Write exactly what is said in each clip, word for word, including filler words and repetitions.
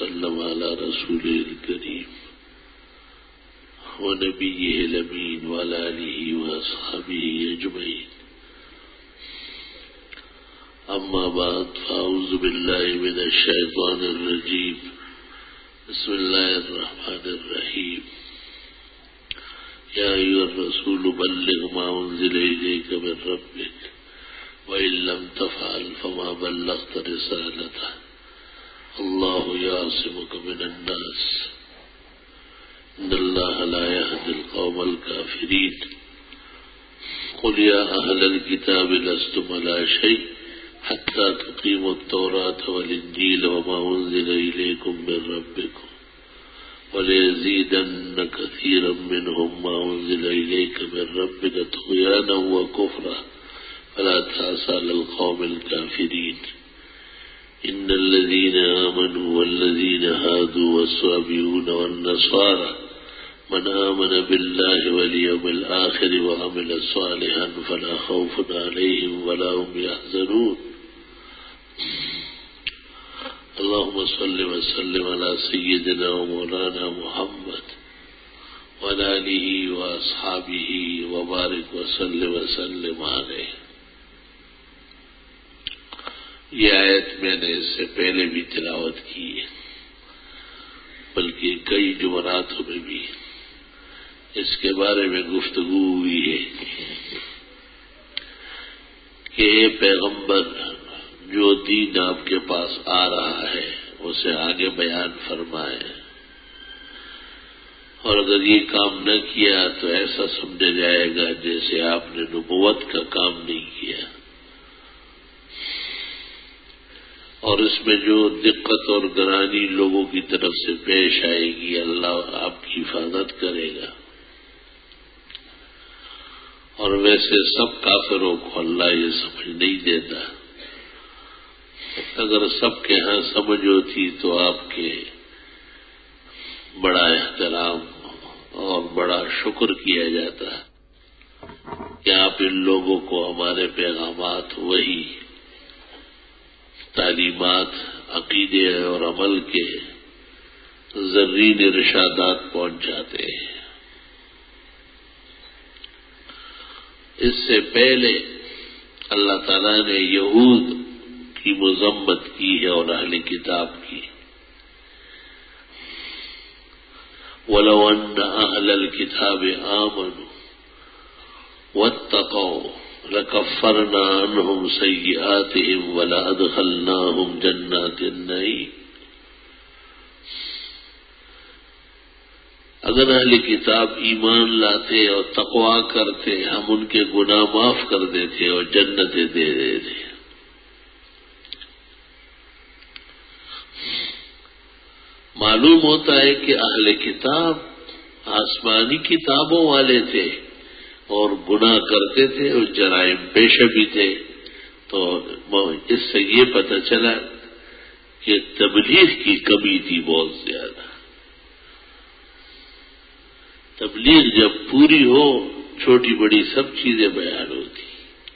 وسلم على رسوله الكريم ونبيه الأمين وعلى آله وأصحابه أجمعين. أما بعد فأعوذ بالله من الشيطان الرجيم. بسم الله الرحمن الرحيم. يا أيها الرسول بلغ ما أنزل إليك من ربك وإن لم تفعل فما بلغت رسالته الله يعصمك من الناس إن الله لا يهدي القوم الكافرين. قل يا أهل الكتاب لستم على شيء حتى تقيموا التوراة والإنجيل وما أنزل إليكم من ربكم وليزيدن كثيرا منهم ما أنزل إليك من ربك طغيانا وكفرا فلا تأس على القوم الكافرين. إن الذين آمنوا والذين هادوا والصابئون والنصارى من آمن بالله واليوم الآخر وعمل صالحا فلا خوف عليهم ولا هم يحزنون. اللهم صل وسلم على سيدنا ومولانا محمد وعلى آله وأصحابه وبارك وسلم وسلم عليه. یہ آیت میں نے اس سے پہلے بھی تلاوت کی ہے، بلکہ کئی جمعراتوں میں بھی اس کے بارے میں گفتگو ہوئی ہے کہ اے پیغمبر، جو دین آپ کے پاس آ رہا ہے اسے آگے بیان فرمائے، اور اگر یہ کام نہ کیا تو ایسا سمجھا جائے گا جیسے آپ نے نبوت کا کام نہیں کیا، اور اس میں جو دقت اور گرانی لوگوں کی طرف سے پیش آئے گی اللہ آپ کی حفاظت کرے گا. اور ویسے سب کافروں کو اللہ یہ سمجھ نہیں دیتا. اگر سب کے ہاں سمجھ ہوتی تو آپ کے بڑا احترام اور بڑا شکر کیا جاتا کہ آپ ان لوگوں کو ہمارے پیغامات، وہی تعلیمات، عقیدے اور عمل کے زرین ارشادات پہنچاتے ہیں. اس سے پہلے اللہ تعالیٰ نے یہود کی مذمت کی ہے اور اہل کتاب کی. وَلَوْ أَنَّ أَهْلَ الْكِتَابِ آمَنُوا وَاتَّقَوْا لَكَفَّرْنَا عَنْهُمْ سَيِّئَاتِهِمْ وَلَأَدْخَلْنَاهُمْ جَنَّاتِ النَّعِيمِ. اگر اہل کتاب ایمان لاتے اور تقویٰ کرتے ہم ان کے گناہ معاف کر دیتے اور جنتیں دے دیتے. معلوم ہوتا ہے کہ اہل کتاب آسمانی کتابوں والے تھے اور گناہ کرتے تھے اور جرائم پیشہ بھی تھے. تو اس سے یہ پتہ چلا کہ تبلیغ کی کمی تھی بہت زیادہ. تبلیغ جب پوری ہو چھوٹی بڑی سب چیزیں بیان ہوتی.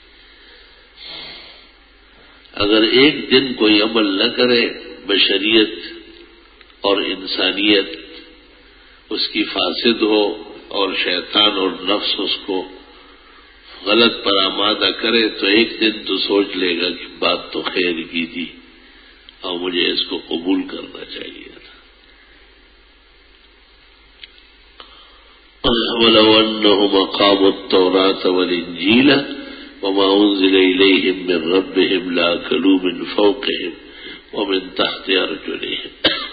اگر ایک دن کوئی عمل نہ کرے بشریت اور انسانیت اس کی فاسد ہو اور شیطان اور نفس اس کو غلط پر آمادہ کرے تو ایک دن تو سوچ لے گا کہ بات تو خیر کی تھی اور مجھے اس کو قبول کرنا چاہیے تھا. وَلَوْ أَنَّهُمْ أَقَامُوا التَّوْرَاةَ وَالْإِنْجِيلَ وَمَا أُنزِلَ إِلَيْهِمْ مِنْ رَبِّهِمْ لَأَكَلُوا مِنْ فَوْقِهِمْ وَمِنْ تَحْتِ أَرْجُلِهِمْ.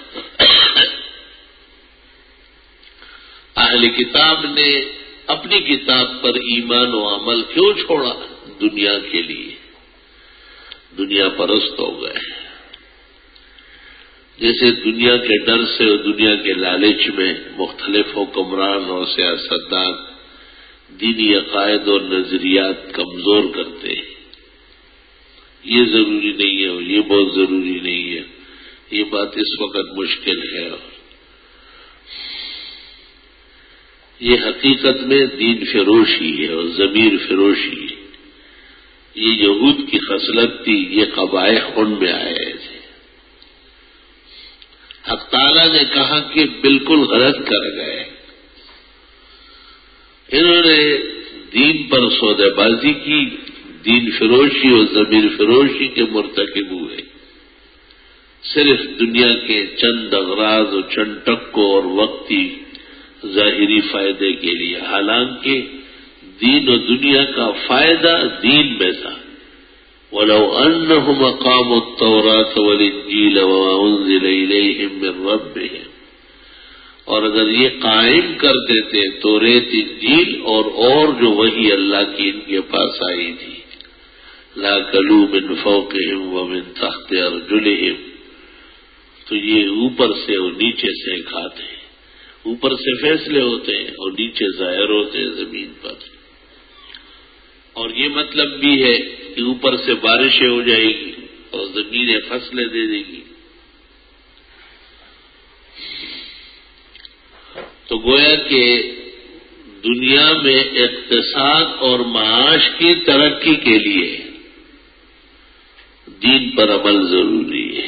اہل کتاب نے اپنی کتاب پر ایمان و عمل کیوں چھوڑا؟ دنیا کے لیے. دنیا پرست ہو گئے. جیسے دنیا کے ڈر سے اور دنیا کے لالچ میں مختلف حکمران اور سیاستدان دینی عقائد اور نظریات کمزور کرتے ہیں. یہ ضروری نہیں ہے اور یہ بہت ضروری نہیں ہے. یہ بات اس وقت مشکل ہے. یہ حقیقت میں دین فروشی ہے اور ضمیر فروشی ہے. یہ یہود کی خصلت تھی. یہ قبائح ان میں آئے تھے. حق تعالیٰ نے کہا کہ بالکل غلط کر گئے، انہوں نے دین پر سودے بازی کی، دین فروشی اور ضمیر فروشی کے مرتکب ہوئے، صرف دنیا کے چند اغراض اور چند ٹکوں اور وقتی ظاہری فائدے کے لیے، حالانکہ دین و دنیا کا فائدہ دین میں تھا۔ وَلَوْ أَنَّهُمْ أَقَامُوا التَّوْرَاةَ وَالْإِنْجِيلَ وَمَا أُنزِلَ إِلَيْهِمْ مِنْ رَبِّهِمْ، اور اگر یہ قائم کر دیتے توریت، انجیل اور اور جو وحی اللہ کی ان کے پاس آئی تھی، لَأَكَلُوا مِنْ فَوْقِهِمْ وَمِنْ تَحْتِ أَرْجُلِهِمْ، تو یہ اوپر سے اور نیچے سے کھاتے ہیں، اوپر سے فیصلے ہوتے ہیں اور نیچے ظاہر ہوتے ہیں زمین پر۔ اور یہ مطلب بھی ہے کہ اوپر سے بارشیں ہو جائے گی اور زمینیں فصلیں دے دے گی۔ تو گویا کہ دنیا میں اقتصاد اور معاش کی ترقی کے لیے دین پر عمل ضروری ہے۔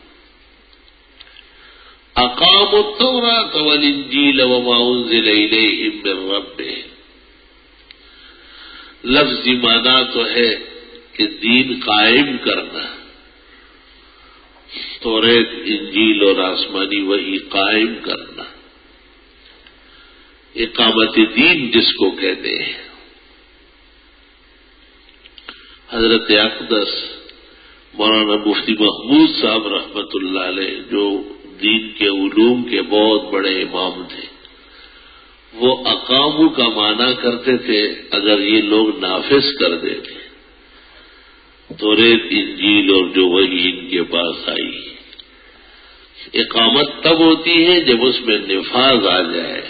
اقاموا التوراة والانجیل وما انزل الیہم من ربہم، لفظی معنی تو ہے کہ دین قائم کرنا، توریت، انجیل اور آسمانی وحی قائم کرنا، اقامت دین جس کو کہتے ہیں۔ حضرت اقدس مولانا مفتی محمود صاحب رحمت اللہ علیہ، جو دین کے علوم کے بہت بڑے امام تھے، وہ اقامو کا معنی کرتے تھے اگر یہ لوگ نافذ کر دیتے توریت، انجیل اور جو وحی ان کے پاس آئی۔ اقامت تب ہوتی ہے جب اس میں نفاذ آ جائے،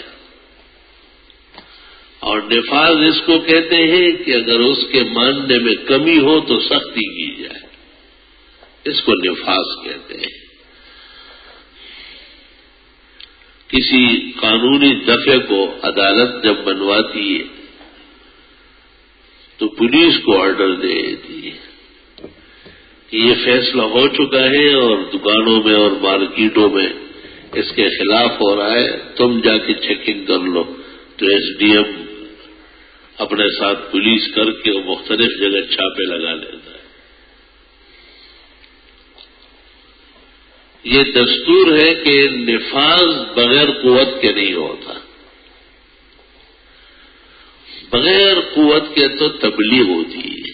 اور نفاذ اس کو کہتے ہیں کہ اگر اس کے ماننے میں کمی ہو تو سختی کی جائے، اس کو نفاذ کہتے ہیں۔ کسی قانونی دفعے کو عدالت جب بنواتی ہے تو پولیس کو آرڈر دے دیتی ہے کہ یہ فیصلہ ہو چکا ہے اور دکانوں میں اور مارکیٹوں میں اس کے خلاف ہو رہا ہے، تم جا کے چیکنگ کر لو۔ تو ایس ڈی ایم اپنے ساتھ پولیس کر کے مختلف جگہ چھاپے لگا لیتا ہے۔ یہ دستور ہے کہ نفاذ بغیر قوت کے نہیں ہوتا، بغیر قوت کے تو تبلیغ ہوتی ہے۔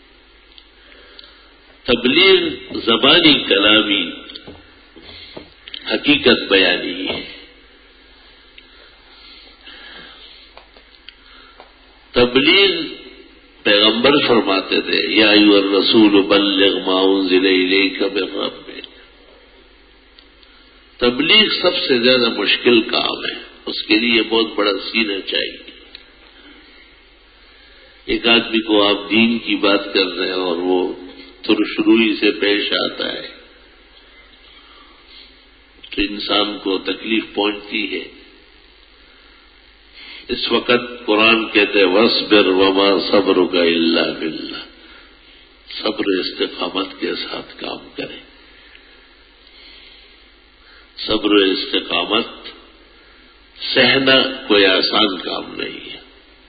تبلیغ زبانی کلامی حقیقت بیانی ہے۔ تبلیغ پیغمبر فرماتے تھے یا ایھا الرسول بلغ ما انزل الیک من ربک، تبلیغ سب سے زیادہ مشکل کام ہے، اس کے لیے بہت بڑا سینہ چاہیے۔ ایک آدمی کو آپ دین کی بات کر رہے ہیں اور وہ ترشروئی سے پیش آتا ہے تو انسان کو تکلیف پہنچتی ہے۔ اس وقت قرآن کہتے ہیں وَاصْبِرْ وَمَا صَبْرُكَ إِلَّا بِاللَّهِ، صبر استقامت کے ساتھ کام کریں۔ صبر و استقامت سہنا کوئی آسان کام نہیں ہے۔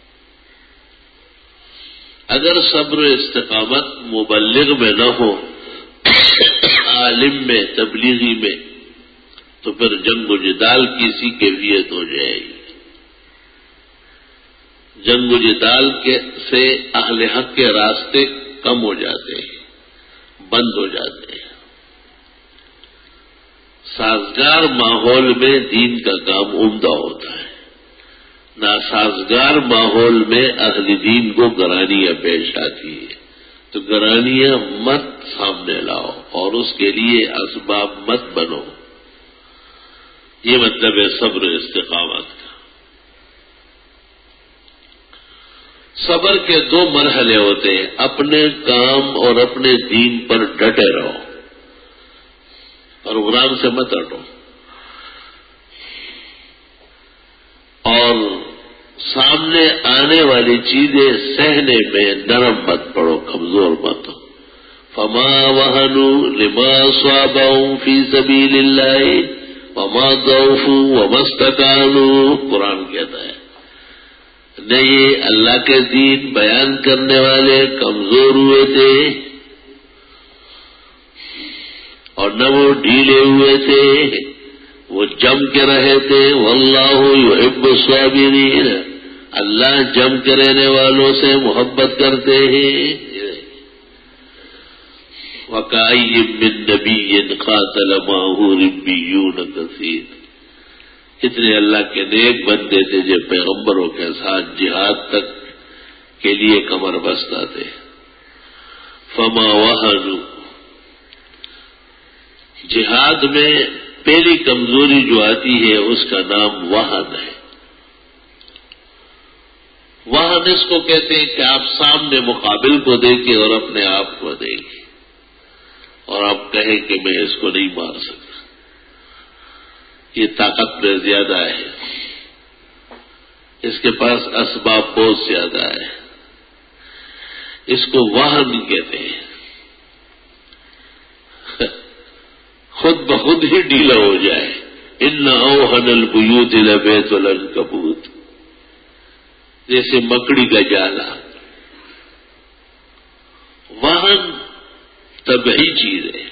اگر صبر و استقامت مبلغ میں نہ ہو، عالم میں، تبلیغی میں، تو پھر جنگ و جدال کی سی کیفیت ہو جائے گی۔ جنگ و جدال کے سے اہل حق کے راستے کم ہو جاتے ہیں، بند ہو جاتے ہیں۔ سازگار ماحول میں دین کا کام عمدہ ہوتا ہے، ناسازگار ماحول میں اہل دین کو گرانیاں پیش آتی ہے، تو گرانیاں مت سامنے لاؤ اور اس کے لیے اسباب مت بنو۔ یہ مطلب ہے صبر و استقامت کا۔ صبر کے دو مرحلے ہوتے ہیں، اپنے کام اور اپنے دین پر ڈٹے رہو، پروگرام سے مت ہٹو، اور سامنے آنے والی چیزیں سہنے میں نرم مت پڑو، کمزور مت ہو۔ فما وهنوا لما أصابهم في سبيل الله وما ضعفوا وما استكانوا، قرآن کہتا ہے نہ یہ اللہ کے دین بیان کرنے والے کمزور ہوئے تھے اور نہ وہ ڈھیلے ہوئے تھے، وہ جم کے رہے تھے۔ واللہ یحب الصابرین، اللہ جم کے رہنے والوں سے محبت کرتے ہیں۔ وَكَأَيٍّ مِّن نَّبِيٍّ قَاتَلَ مَعَهُ رِبِّيُّونَ كَثِيرٌ، کتنے اللہ کے نیک بندے تھے جو پیغمبروں کے ساتھ جہاد تک کے لیے کمر بستہ تھے۔ فما وہنوا، جہاد میں پہلی کمزوری جو آتی ہے اس کا نام وہن ہے۔ وہن اس کو کہتے ہیں کہ آپ سامنے مقابل کو دیکھیں اور اپنے آپ کو دیکھیں اور آپ کہیں کہ میں اس کو نہیں مار سکتا، یہ طاقت میں زیادہ ہے، اس کے پاس اسباب بہت زیادہ ہے، اس کو وہن کہتے ہیں۔ خود بخود ہی ڈھیلا ہو جائے۔ ان اوہن البیوت لبیت العنکبوت، جیسے مکڑی کا جالا۔ وہن طبعی چیز ہے،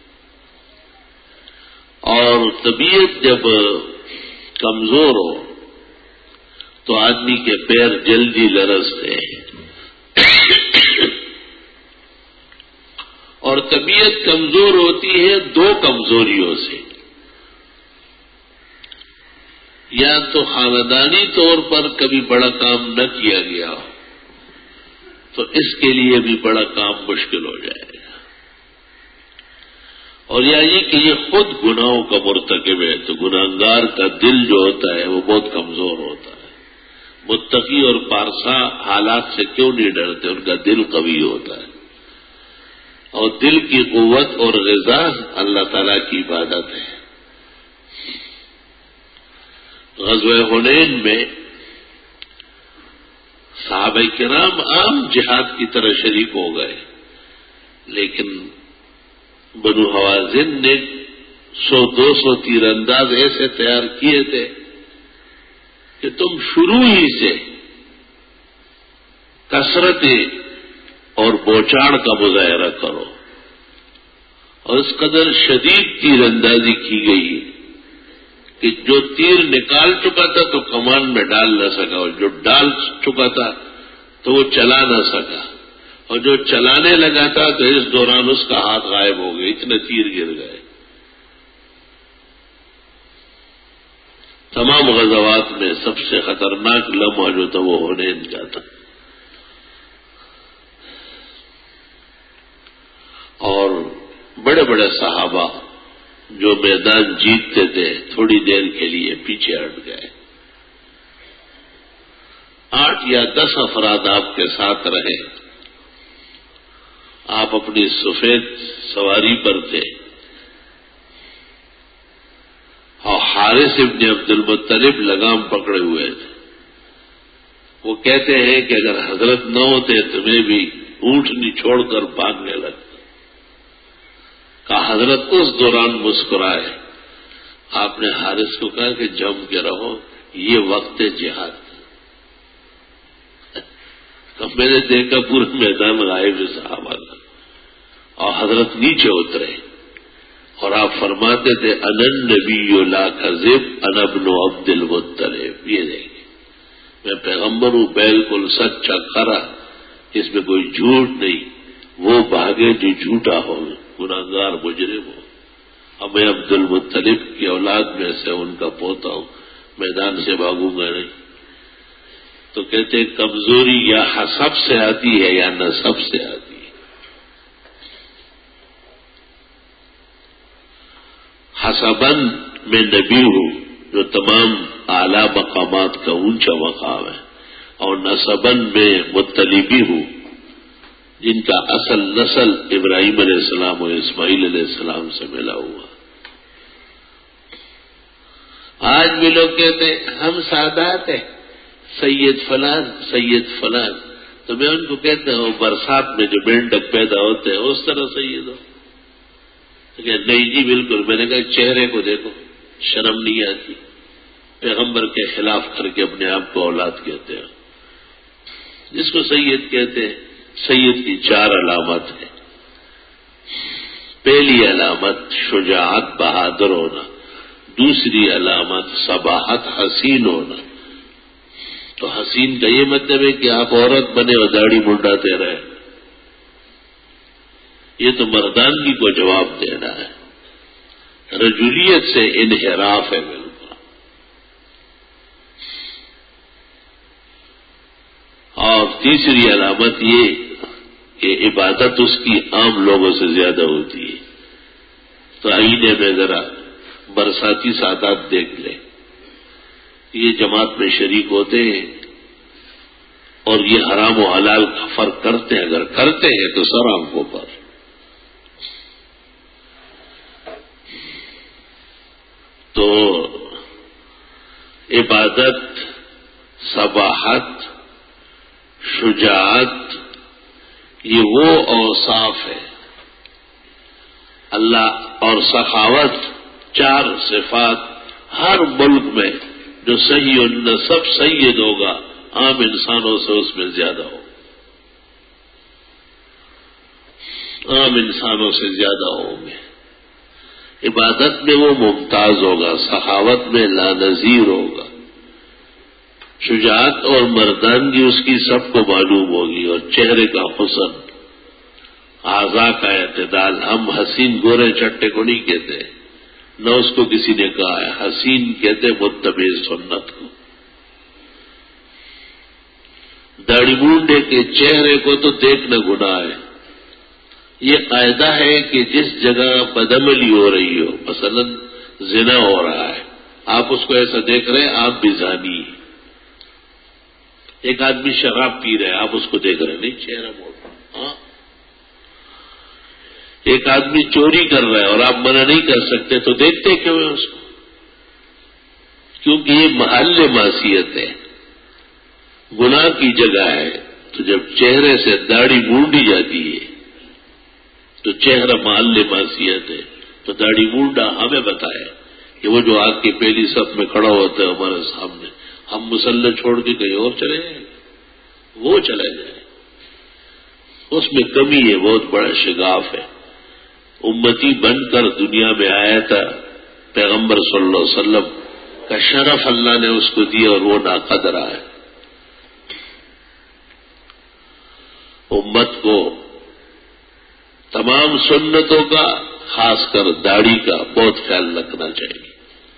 اور طبیعت جب کمزور ہو تو آدمی کے پیر جلدی لرزتے ہیں، اور طبیعت کمزور ہوتی ہے دو کمزوریوں سے، یا تو خاندانی طور پر کبھی بڑا کام نہ کیا گیا ہو تو اس کے لیے بھی بڑا کام مشکل ہو جائے گا، اور یا یہ کہ یہ خود گناہوں کا مرتکب ہے تو گناہگار کا دل جو ہوتا ہے وہ بہت کمزور ہوتا ہے۔ متقی اور پارسا حالات سے کیوں نہیں ڈرتے؟ ان کا دل قوی ہوتا ہے، اور دل کی قوت اور غذا اللہ تعالی کی عبادت ہے۔ غزوہ حنین میں صحابہ کرام عام جہاد کی طرح شریک ہو گئے، لیکن بنو حوازن نے سو دو سو تیر انداز ایسے تیار کیے تھے کہ تم شروع ہی سے کثرت اور بوچاڑ کا مظاہرہ کرو، اور اس قدر شدید تیر اندازی کی گئی کہ جو تیر نکال چکا تھا تو کمان میں ڈال نہ سکا، اور جو ڈال چکا تھا تو وہ چلا نہ سکا، اور جو چلانے لگا تھا تو اس دوران اس کا ہاتھ غائب ہو گیا، اتنے تیر گر گئے۔ تمام غزوات میں سب سے خطرناک لمحہ جو تھا وہ حنین کا تھا، اور بڑے بڑے صحابہ جو میدان جیتتے تھے تھوڑی دیر کے لیے پیچھے ہٹ گئے۔ آٹھ یا دس افراد آپ کے ساتھ رہے، آپ اپنی سفید سواری پر تھے، اور حارث ابن عبد المطلب لگام پکڑے ہوئے تھے۔ وہ کہتے ہیں کہ اگر حضرت نہ ہوتے تو میں بھی اونٹنی چھوڑ کر بھاگنے لگتا۔ کہا حضرت اس دوران مسکرائے، آپ نے حارث کو کہا کہ جم کے رہو، یہ وقت جہاد۔ تب میں نے دیکھا پورے میدان غائب صحابہ کا، اور حضرت نیچے اترے اور آپ فرماتے تھے انا النبی لا کذب انا ابن عبد المطلب، یہ دیکھیں میں پیغمبر ہوں، بالکل سچا کھرا، اس میں کوئی جھوٹ نہیں، وہ بھاگے جو جھوٹا ہو، گناہگار مجرم ہو، اب میں عبد المطلب کی اولاد میں سے ان کا پوتا ہوں، میدان سے بھاگوں گا نہیں۔ تو کہتے کمزوری یا حسب سے آتی ہے یا نسب سے آتی ہے۔ حسبن میں نبی ہوں جو تمام اعلیٰ مقامات کا اونچا مقام ہے، اور نسبن میں مطلبی ہوں جن کا اصل نسل ابراہیم علیہ السلام اور اسماعیل علیہ السلام سے ملا ہوا۔ آج بھی لوگ کہتے ہیں ہم سادات ہیں، سید فلان سید فلان، تو میں ان کو کہتا ہوں برسات میں جو مینڈک پیدا ہوتے ہیں اس طرح سید ہو۔ کہ نہیں جی بالکل، میں نے کہا چہرے کو دیکھو، شرم نہیں آتی؟ پیغمبر کے خلاف کر کے اپنے آپ کو اولاد کہتے ہیں. جس کو سید کہتے ہیں، سید کی چار علامت ہیں. پہلی علامت شجاعت، بہادر ہونا. دوسری علامت صباحت، حسین ہونا. تو حسین کا یہ مطلب ہے کہ آپ عورت بنے اور داڑھی منڈاتے رہے. یہ تو مردانگی کو جواب دینا ہے، رجولیت سے انحراف ہے بالکل. اور تیسری علامت یہ کہ عبادت اس کی عام لوگوں سے زیادہ ہوتی ہے. تو آئینے میں ذرا برساتی سادات دیکھ لیں، یہ جماعت میں شریک ہوتے ہیں اور یہ حرام و حلال کا فرق کرتے ہیں. اگر کرتے ہیں تو سر آنکھوں پر. تو عبادت، صباحت، شجاعت، یہ وہ اوصاف ہے اللہ، اور سخاوت، چار صفات ہر ملک میں جو صحیح النسب سید ہوگا عام انسانوں سے اس میں زیادہ ہو، عام انسانوں سے زیادہ ہوں گے. عبادت میں وہ ممتاز ہوگا، سخاوت میں لانظیر ہوگا، شجاعت اور مردانگی اس کی سب کو معلوم ہوگی، اور چہرے کا حسن، اعضاء کا اعتدال. ہم حسین گورے چٹے کو نہیں کہتے، نہ اس کو کسی نے کہا ہے. حسین کہتے متبع سنت کو. داڑھی مونڈے کے چہرے کو تو دیکھنا گناہ ہے. یہ قاعدہ ہے کہ جس جگہ بدعملی ہو رہی ہو، مثلا زنا ہو رہا ہے، آپ اس کو ایسا دیکھ رہے ہیں آپ بھی زانی. ایک آدمی شراب پی رہا ہے، آپ اس کو دیکھ رہے ہیں، نہیں چہرہ موڑ. ہاں، ایک آدمی چوری کر رہا ہے اور آپ منع نہیں کر سکتے تو دیکھتے کیوں ہیں اس کو؟ کیونکہ یہ محل معصیت ہے، گناہ کی جگہ ہے. تو جب چہرے سے داڑھی مونڈی جاتی ہے تو چہرہ محل معصیت ہے. تو داڑھی مونڈا ہمیں بتایا کہ وہ جو آگ کی پہلی صف میں کھڑا ہوتا ہے ہمارے سامنے، ہم مسلح چھوڑ کے کہیں اور چلے جائیں، وہ چلا جائے. اس میں کمی ہے، بہت بڑا شگاف ہے. امتی بن کر دنیا میں آیا تھا، پیغمبر صلی اللہ علیہ وسلم کا شرف اللہ نے اس کو دیا اور وہ ناقدر ہے. امت کو تمام سنتوں کا، خاص کر داڑھی کا بہت خیال رکھنا چاہیے.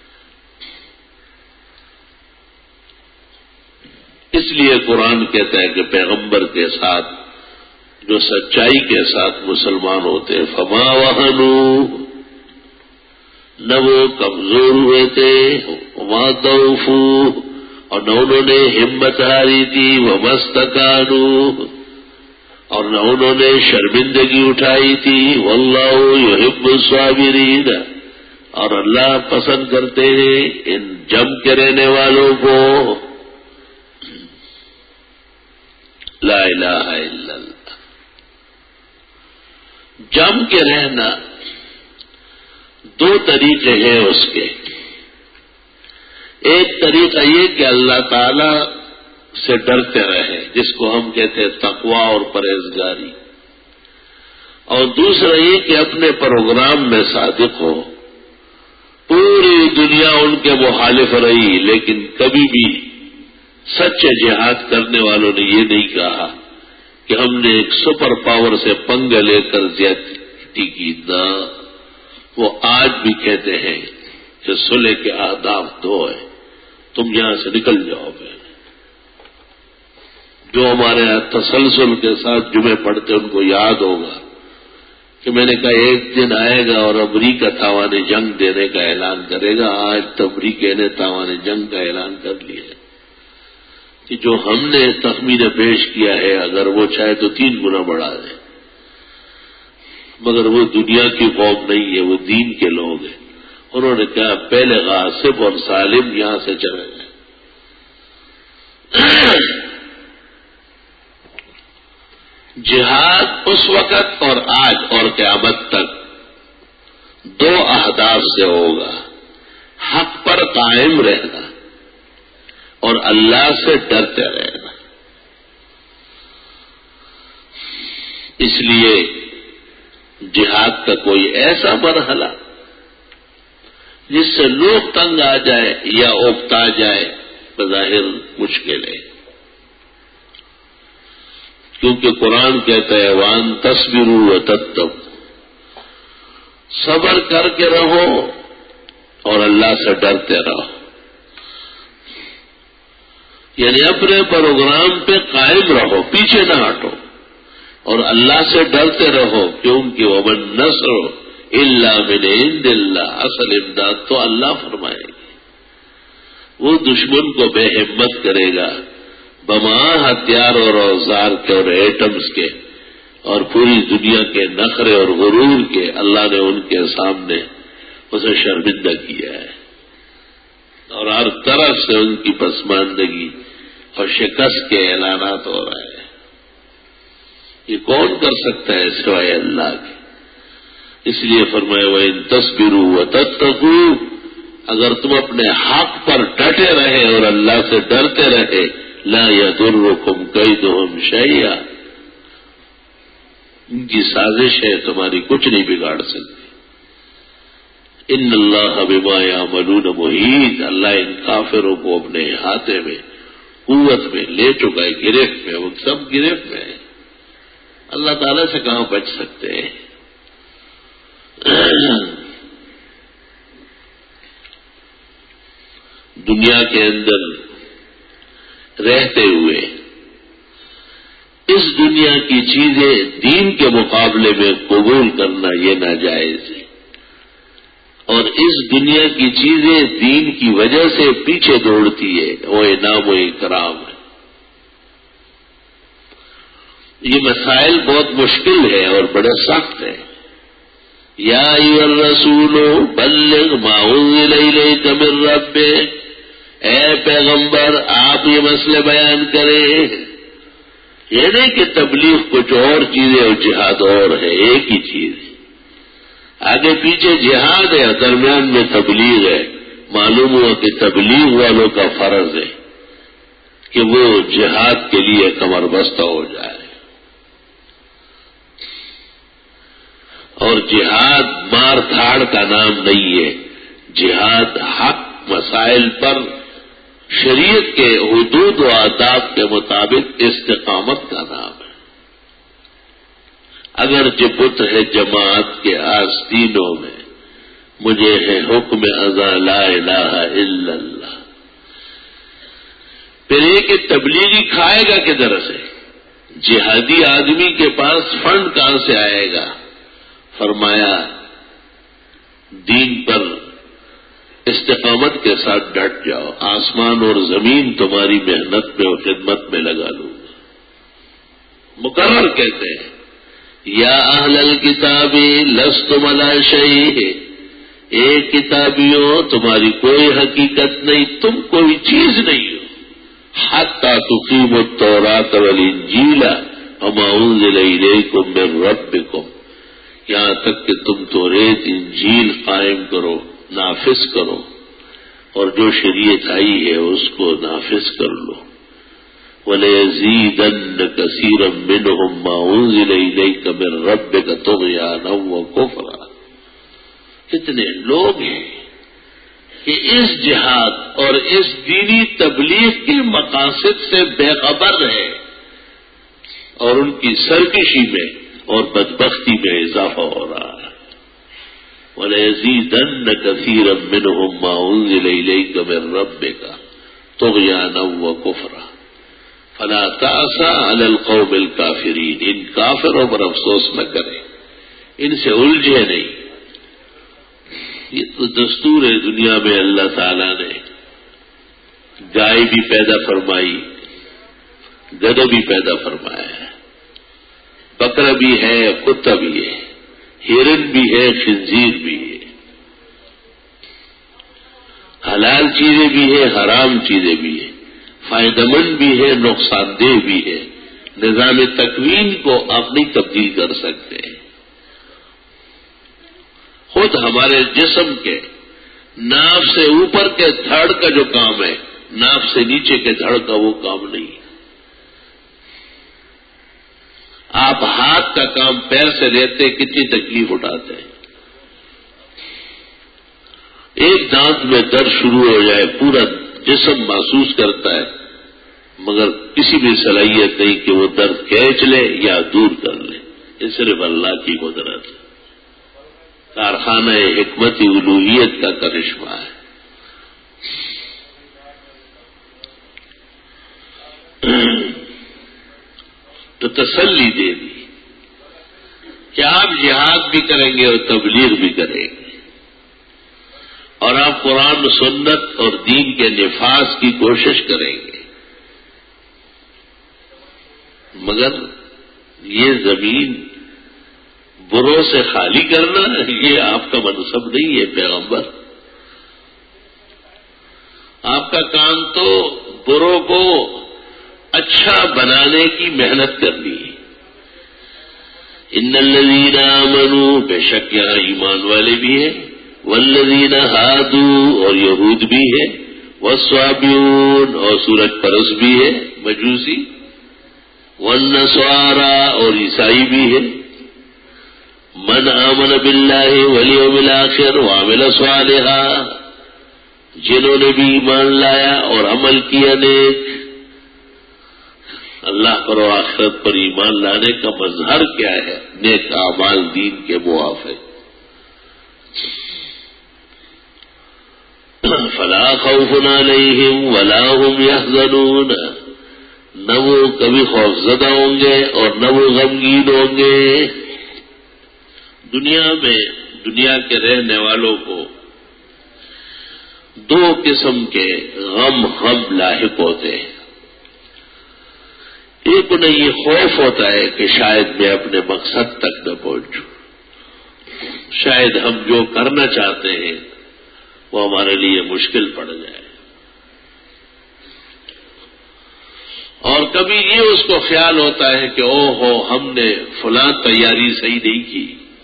اس لیے قرآن کہتا ہے کہ پیغمبر کے ساتھ جو سچائی کے ساتھ مسلمان ہوتے ہیں، فما وہنوا، نہ وہ کمزور ہوئے تھے، وما ضعفوا، اور نہ انہوں نے ہمت ہاری تھی، وما استکانوا، اور نہ انہوں نے شرمندگی اٹھائی تھی. واللہ یحب الصابرین، اور اللہ پسند کرتے ہیں ان جم کے رہنے والوں کو. لا الہ الا اللہ. جم کے رہنا دو طریقے ہیں اس کے. ایک طریقہ یہ کہ اللہ تعالی سے ڈرتے رہے، جس کو ہم کہتے ہیں تقویٰ اور پرہیزگاری. اور دوسرا یہ کہ اپنے پروگرام میں صادق ہو. پوری دنیا ان کے مخالف رہی، لیکن کبھی بھی سچے جہاد کرنے والوں نے یہ نہیں کہا کہ ہم نے ایک سپر پاور سے پنگا لے کر زیادتی کی. نہ، وہ آج بھی کہتے ہیں کہ صلح کے اہداف دو ہیں، تم یہاں سے نکل جاؤ گے. جو ہمارے یہاں تسلسل کے ساتھ جمعے پڑھتے ان کو یاد ہوگا کہ میں نے کہا ایک دن آئے گا اور امریکہ تاوان جنگ دینے کا اعلان کرے گا. آج تو امریکہ نے تاوان جنگ کا اعلان کر لیا ہے کہ جو ہم نے تخمینہ پیش کیا ہے اگر وہ چاہے تو تین گنا بڑھا دے. مگر وہ دنیا کی قوم نہیں ہے، وہ دین کے لوگ ہیں. انہوں نے کہا پہلے غاصب اور سالم یہاں سے چلے گئے. جہاد اس وقت اور آج اور قیامت تک دو اہداف سے ہوگا. پر قائم رہنا اور اللہ سے ڈرتے رہنا. اس لیے جہاد کا کوئی ایسا مرحلہ جس سے لوگ تنگ آ جائے یا اکتا جائے بظاہر مشکل ہے، کیونکہ قرآن کہتا ہے وان تصبروا وتتقوا، صبر کر کے رہو اور اللہ سے ڈرتے رہو. یعنی اپنے پروگرام پہ قائم رہو، پیچھے نہ ہٹو اور اللہ سے ڈرتے رہو، کیونکہ ومن نصر الا من عند اللہ، اصل امداد تو اللہ فرمائے گی. وہ دشمن کو بے ہمت کرے گا بما ہتھیار اور اوزار کے اور ایٹمز کے اور پوری دنیا کے نخرے اور غرور کے. اللہ نے ان کے سامنے اسے شرمندہ کیا ہے اور ہر طرف سے ان کی پسماندگی اور شکست کے اعلانات ہو رہے ہیں. یہ کون کر سکتا ہے سوائے اللہ کے؟ اس لیے فرمایا وَإِن تَصْبِرُوا وَتَتَّقُوا، اگر تم اپنے حق پر ڈٹے رہے اور اللہ سے ڈرتے رہے لا يَضُرُّكُمْ كَيْدُهُمْ شَيْئًا، ان کی سازش ہے تمہاری کچھ نہیں بگاڑ سکتی. ان اللہ بما یعملون محیط، اللہ ان کافروں کو اپنے احاطے میں قوت میں لے چکا ہے، گرفت میں، وہ سب گرفت میں ہے. اللہ تعالیٰ سے کہاں بچ سکتے ہیں؟ دنیا کے اندر رہتے ہوئے اس دنیا کی چیزیں دین کے مقابلے میں قبول کرنا یہ ناجائز ہے، اور اس دنیا کی چیزیں دین کی وجہ سے پیچھے دوڑتی ہے، وہ انعام و اکرام ہے. یہ مسائل بہت مشکل ہے اور بڑے سخت ہیں. یا ایھا الرسول بلغ ما انزل الیک من ربک، اے پیغمبر آپ یہ مسئلے بیان کریں. یہ نہیں کہ تبلیغ کچھ اور چیزیں اور جہاد اور ہے، ایک ہی چیز ہے. آگے پیچھے جہاد ہے، درمیان میں تبلیغ ہے. معلوم ہوا کہ تبلیغ والوں کا فرض ہے کہ وہ جہاد کے لیے کمر بستہ ہو جائے. اور جہاد مار دھاڑ کا نام نہیں ہے، جہاد حق مسائل پر شریعت کے حدود و آداب کے مطابق استقامت کا نام ہے. اگر بت ہے جماعت کے آستینوں میں، مجھے ہے حکم ازاں لا الہ الا اللہ. پھر یہ کہ تبلیغی کھائے گا کدھر سے؟ جہادی آدمی کے پاس فنڈ کہاں سے آئے گا؟ فرمایا دین پر استقامت کے ساتھ ڈٹ جاؤ، آسمان اور زمین تمہاری محنت میں اور خدمت میں لگا لوں گا. مقرر کہتے ہیں یا اہل الکتاب لستم علی شیء، اے کتابیوں تمہاری کوئی حقیقت نہیں، تم کوئی چیز نہیں ہو. حتی تقیموا التوراۃ والانجیل وما انزل الیکم من ربکم، یہاں تک کہ تم توریت انجیل قائم کرو، نافذ کرو، اور جو شریعت آئی ہے اس کو نافذ کر لو. وَلَيَزِيدَنَّ كَثِيرًا مِّنْهُمْ مَا أُنزِلَ إِلَيْكَ مِن رَّبِّكَ طُغْيَانًا وَكُفْرًا. کتنے لوگ ہیں کہ اس جہاد اور اس دینی تبلیغ کے مقاصد سے بے خبر ہے اور ان کی سرکشی میں اور بدبختی میں اضافہ ہو رہا ہے. وَلَيَزِيدَنَّ كَثِيرًا مِّنْهُمْ مَا أُنزِلَ إِلَيْكَ مِن رَّبِّكَ طُغْيَانًا وَكُفْرًا فَلَا تَأْسَ عَلَى الْقَوْمِ الْكَافِرِينَ. ان کافروں پر افسوس نہ کریں، ان سے الجھے نہیں. یہ تو دستور ہے دنیا میں. اللہ تعالیٰ نے گائے بھی پیدا فرمائی، گدھا بھی پیدا فرمایا ہے، بکرا بھی ہے، کتا بھی ہے، ہرن بھی ہے، خنزیر بھی ہے. حلال چیزیں بھی ہے، حرام چیزیں بھی ہے، فائدہ مند بھی ہے، نقصان دہ بھی ہے. نظام تکوین کو آپ نہیں تبدیل کر سکتے. خود ہمارے جسم کے ناف سے اوپر کے دھڑ کا جو کام ہے، ناف سے نیچے کے دھڑ کا وہ کام نہیں۔ آپ ہاتھ کا کام پیر سے لیتے کتنی تکلیف اٹھاتے ہیں۔ ایک دانت میں درد شروع ہو جائے پورا جسم محسوس کرتا ہے، مگر کسی بھی صلاحیت نہیں کہ وہ درد کھینچ لے یا دور کر لے۔ یہ صرف اللہ کی قدرت ہے، کارخانہ حکمت الوہیت کا کرشمہ ہے۔ تو تسلی دے دی کہ آپ جہاد بھی کریں گے اور تبلیغ بھی کریں گے، اور آپ قرآن سنت اور دین کے نفاذ کی کوشش کریں گے، مگر یہ زمین بروں سے خالی کرنا یہ آپ کا منصب نہیں ہے پیغمبر۔ آپ کا کام تو بروں کو اچھا بنانے کی محنت کرنی ہے۔ ان الذین آمنوا، بے شک یہاں ایمان والے بھی ہیں، والذین ہادوا اور یہود بھی ہیں، والصابئون اور سورج پرست بھی ہے مجوسی، والنصارى اور عیسائی بھی ہے، من آمن باللہ والیوم الآخر وعمل صالحا، جنہوں نے بھی ایمان لایا اور عمل کیا نیک۔ اللہ پر و آخرت پر ایمان لانے کا مظہر کیا ہے؟ نیک اعمال دین کے موافق۔ فلا خوف علیہم ولا هم يحزنون، نہ وہ کبھی خوفزدہ ہوں گے اور نہ وہ غمگین ہوں گے۔ دنیا میں دنیا کے رہنے والوں کو دو قسم کے غم غم لاحق ہوتے ہیں۔ ایک انہیں یہ خوف ہوتا ہے کہ شاید میں اپنے مقصد تک نہ پہنچوں، شاید ہم جو کرنا چاہتے ہیں وہ ہمارے لیے مشکل پڑ جائے، اور کبھی یہ اس کو خیال ہوتا ہے کہ او ہو ہم نے فلاں تیاری صحیح نہیں کی،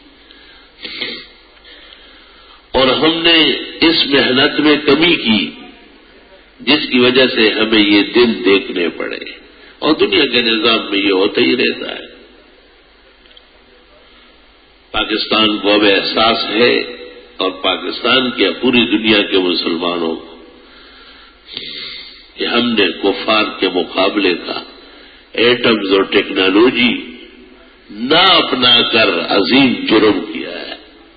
اور ہم نے اس محنت میں کمی کی جس کی وجہ سے ہمیں یہ دن دیکھنے پڑے، اور دنیا کے نظام میں یہ ہوتا ہی رہتا ہے۔ پاکستان کو اب احساس ہے، اور پاکستان کے پوری دنیا کے مسلمانوں کو، کہ ہم نے کفار کے مقابلے کا ایٹمز اور ٹیکنالوجی نہ اپنا کر عظیم جرم کیا ہے۔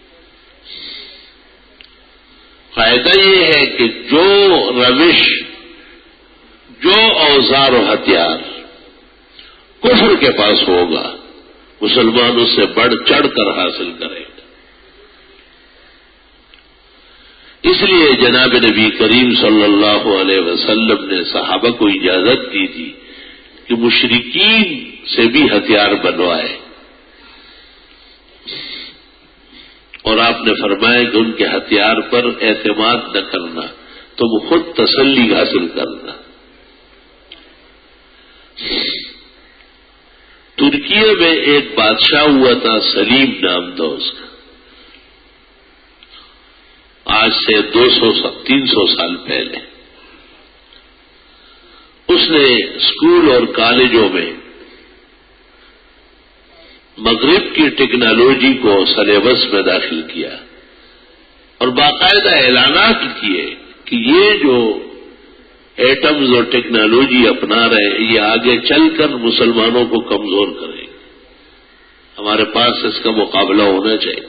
فائدہ یہ ہے کہ جو روش، جو اوزار و ہتھیار کفر کے پاس ہوگا، مسلمان اس سے بڑھ چڑھ کر حاصل کرے گا۔ اس لیے جناب نبی کریم صلی اللہ علیہ وسلم نے صحابہ کو اجازت دی تھی کہ مشرکین سے بھی ہتھیار بنوائے، اور آپ نے فرمایا کہ ان کے ہتھیار پر اعتماد نہ کرنا، تم خود تسلی حاصل کرنا۔ ترکی میں ایک بادشاہ ہوا تھا، سلیم نام تھا اس کا، آج سے دو سو تین سو سال پہلے۔ اس نے اسکول اور کالجوں میں مغرب کی ٹیکنالوجی کو سلیبس میں داخل کیا، اور باقاعدہ اعلانات کیے کہ یہ جو ایٹمز اور ٹیکنالوجی اپنا رہے ہیں یہ آگے چل کر مسلمانوں کو کمزور کرے گی، ہمارے پاس اس کا مقابلہ ہونا چاہیے۔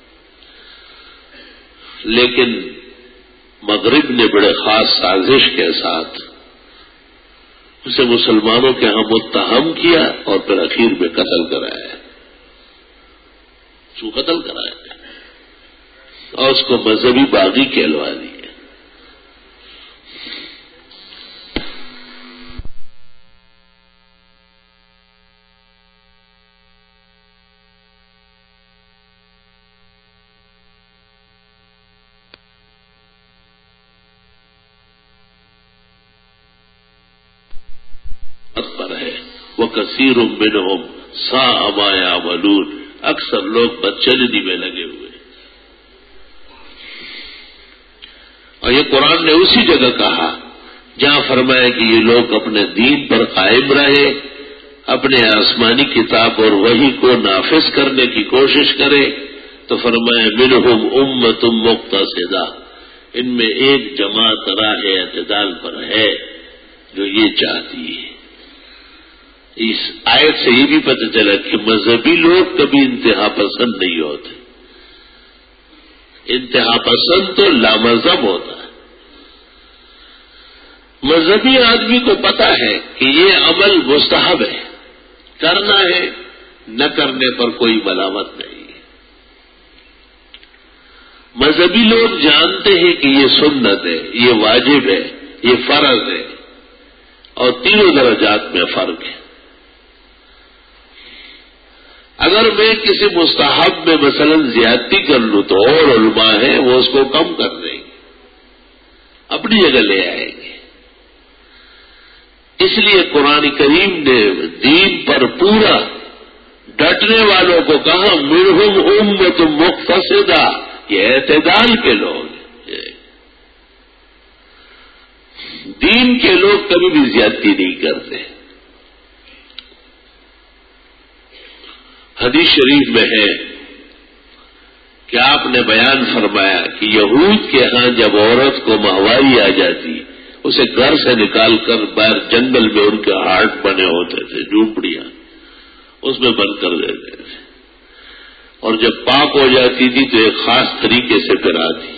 لیکن مغرب نے بڑے خاص سازش کے ساتھ اسے مسلمانوں کے ہاں متہم کیا، اور پھر اخیر میں قتل کرایا، سو قتل کرایا، اور اس کو مذہبی باغی کہلوا دیا۔ کثیر منہم ساء ما یعملون، اکثر لوگ بدچلنی میں لگے ہوئے۔ اور یہ قرآن نے اسی جگہ کہا جہاں فرمایا کہ یہ لوگ اپنے دین پر قائم رہے، اپنے آسمانی کتاب اور وحی کو نافذ کرنے کی کوشش کرے، تو فرمایا منہم امۃ مقتصدہ، ان میں ایک جماعت راہ اعتدال پر ہے جو یہ چاہتی ہے۔ اس آیت سے یہ بھی پتہ چلا کہ مذہبی لوگ کبھی انتہا پسند نہیں ہوتے، انتہا پسند تو لامذہب ہوتا ہے۔ مذہبی آدمی کو پتا ہے کہ یہ عمل مستحب ہے، کرنا ہے، نہ کرنے پر کوئی ملامت نہیں ہے۔ مذہبی لوگ جانتے ہیں کہ یہ سنت ہے، یہ واجب ہے، یہ فرض ہے، اور تینوں درجات میں فرق ہے۔ اگر میں کسی مستحب میں مثلا زیادتی کر لوں تو اور علماء ہیں وہ اس کو کم کر دیں گے، اپنی جگہ لے آئیں گے۔ اس لیے قرآن کریم نے دین پر پورا ڈٹنے والوں کو کہا منہم امۃ مقتصدہ، یہ اعتدال کے لوگ ہیں۔ دین کے لوگ کبھی بھی زیادتی نہیں کرتے۔ حدیث شریف میں ہے کہ آپ نے بیان فرمایا کہ یہود کے ہاں جب عورت کو ماہواری آ جاتی اسے گھر سے نکال کر باہر جنگل میں ان کے ہارٹ بنے ہوتے تھے، جھونپڑیاں، اس میں بند کر دیتے تھے، اور جب پاک ہو جاتی تھی تو ایک خاص طریقے سے پھراتی۔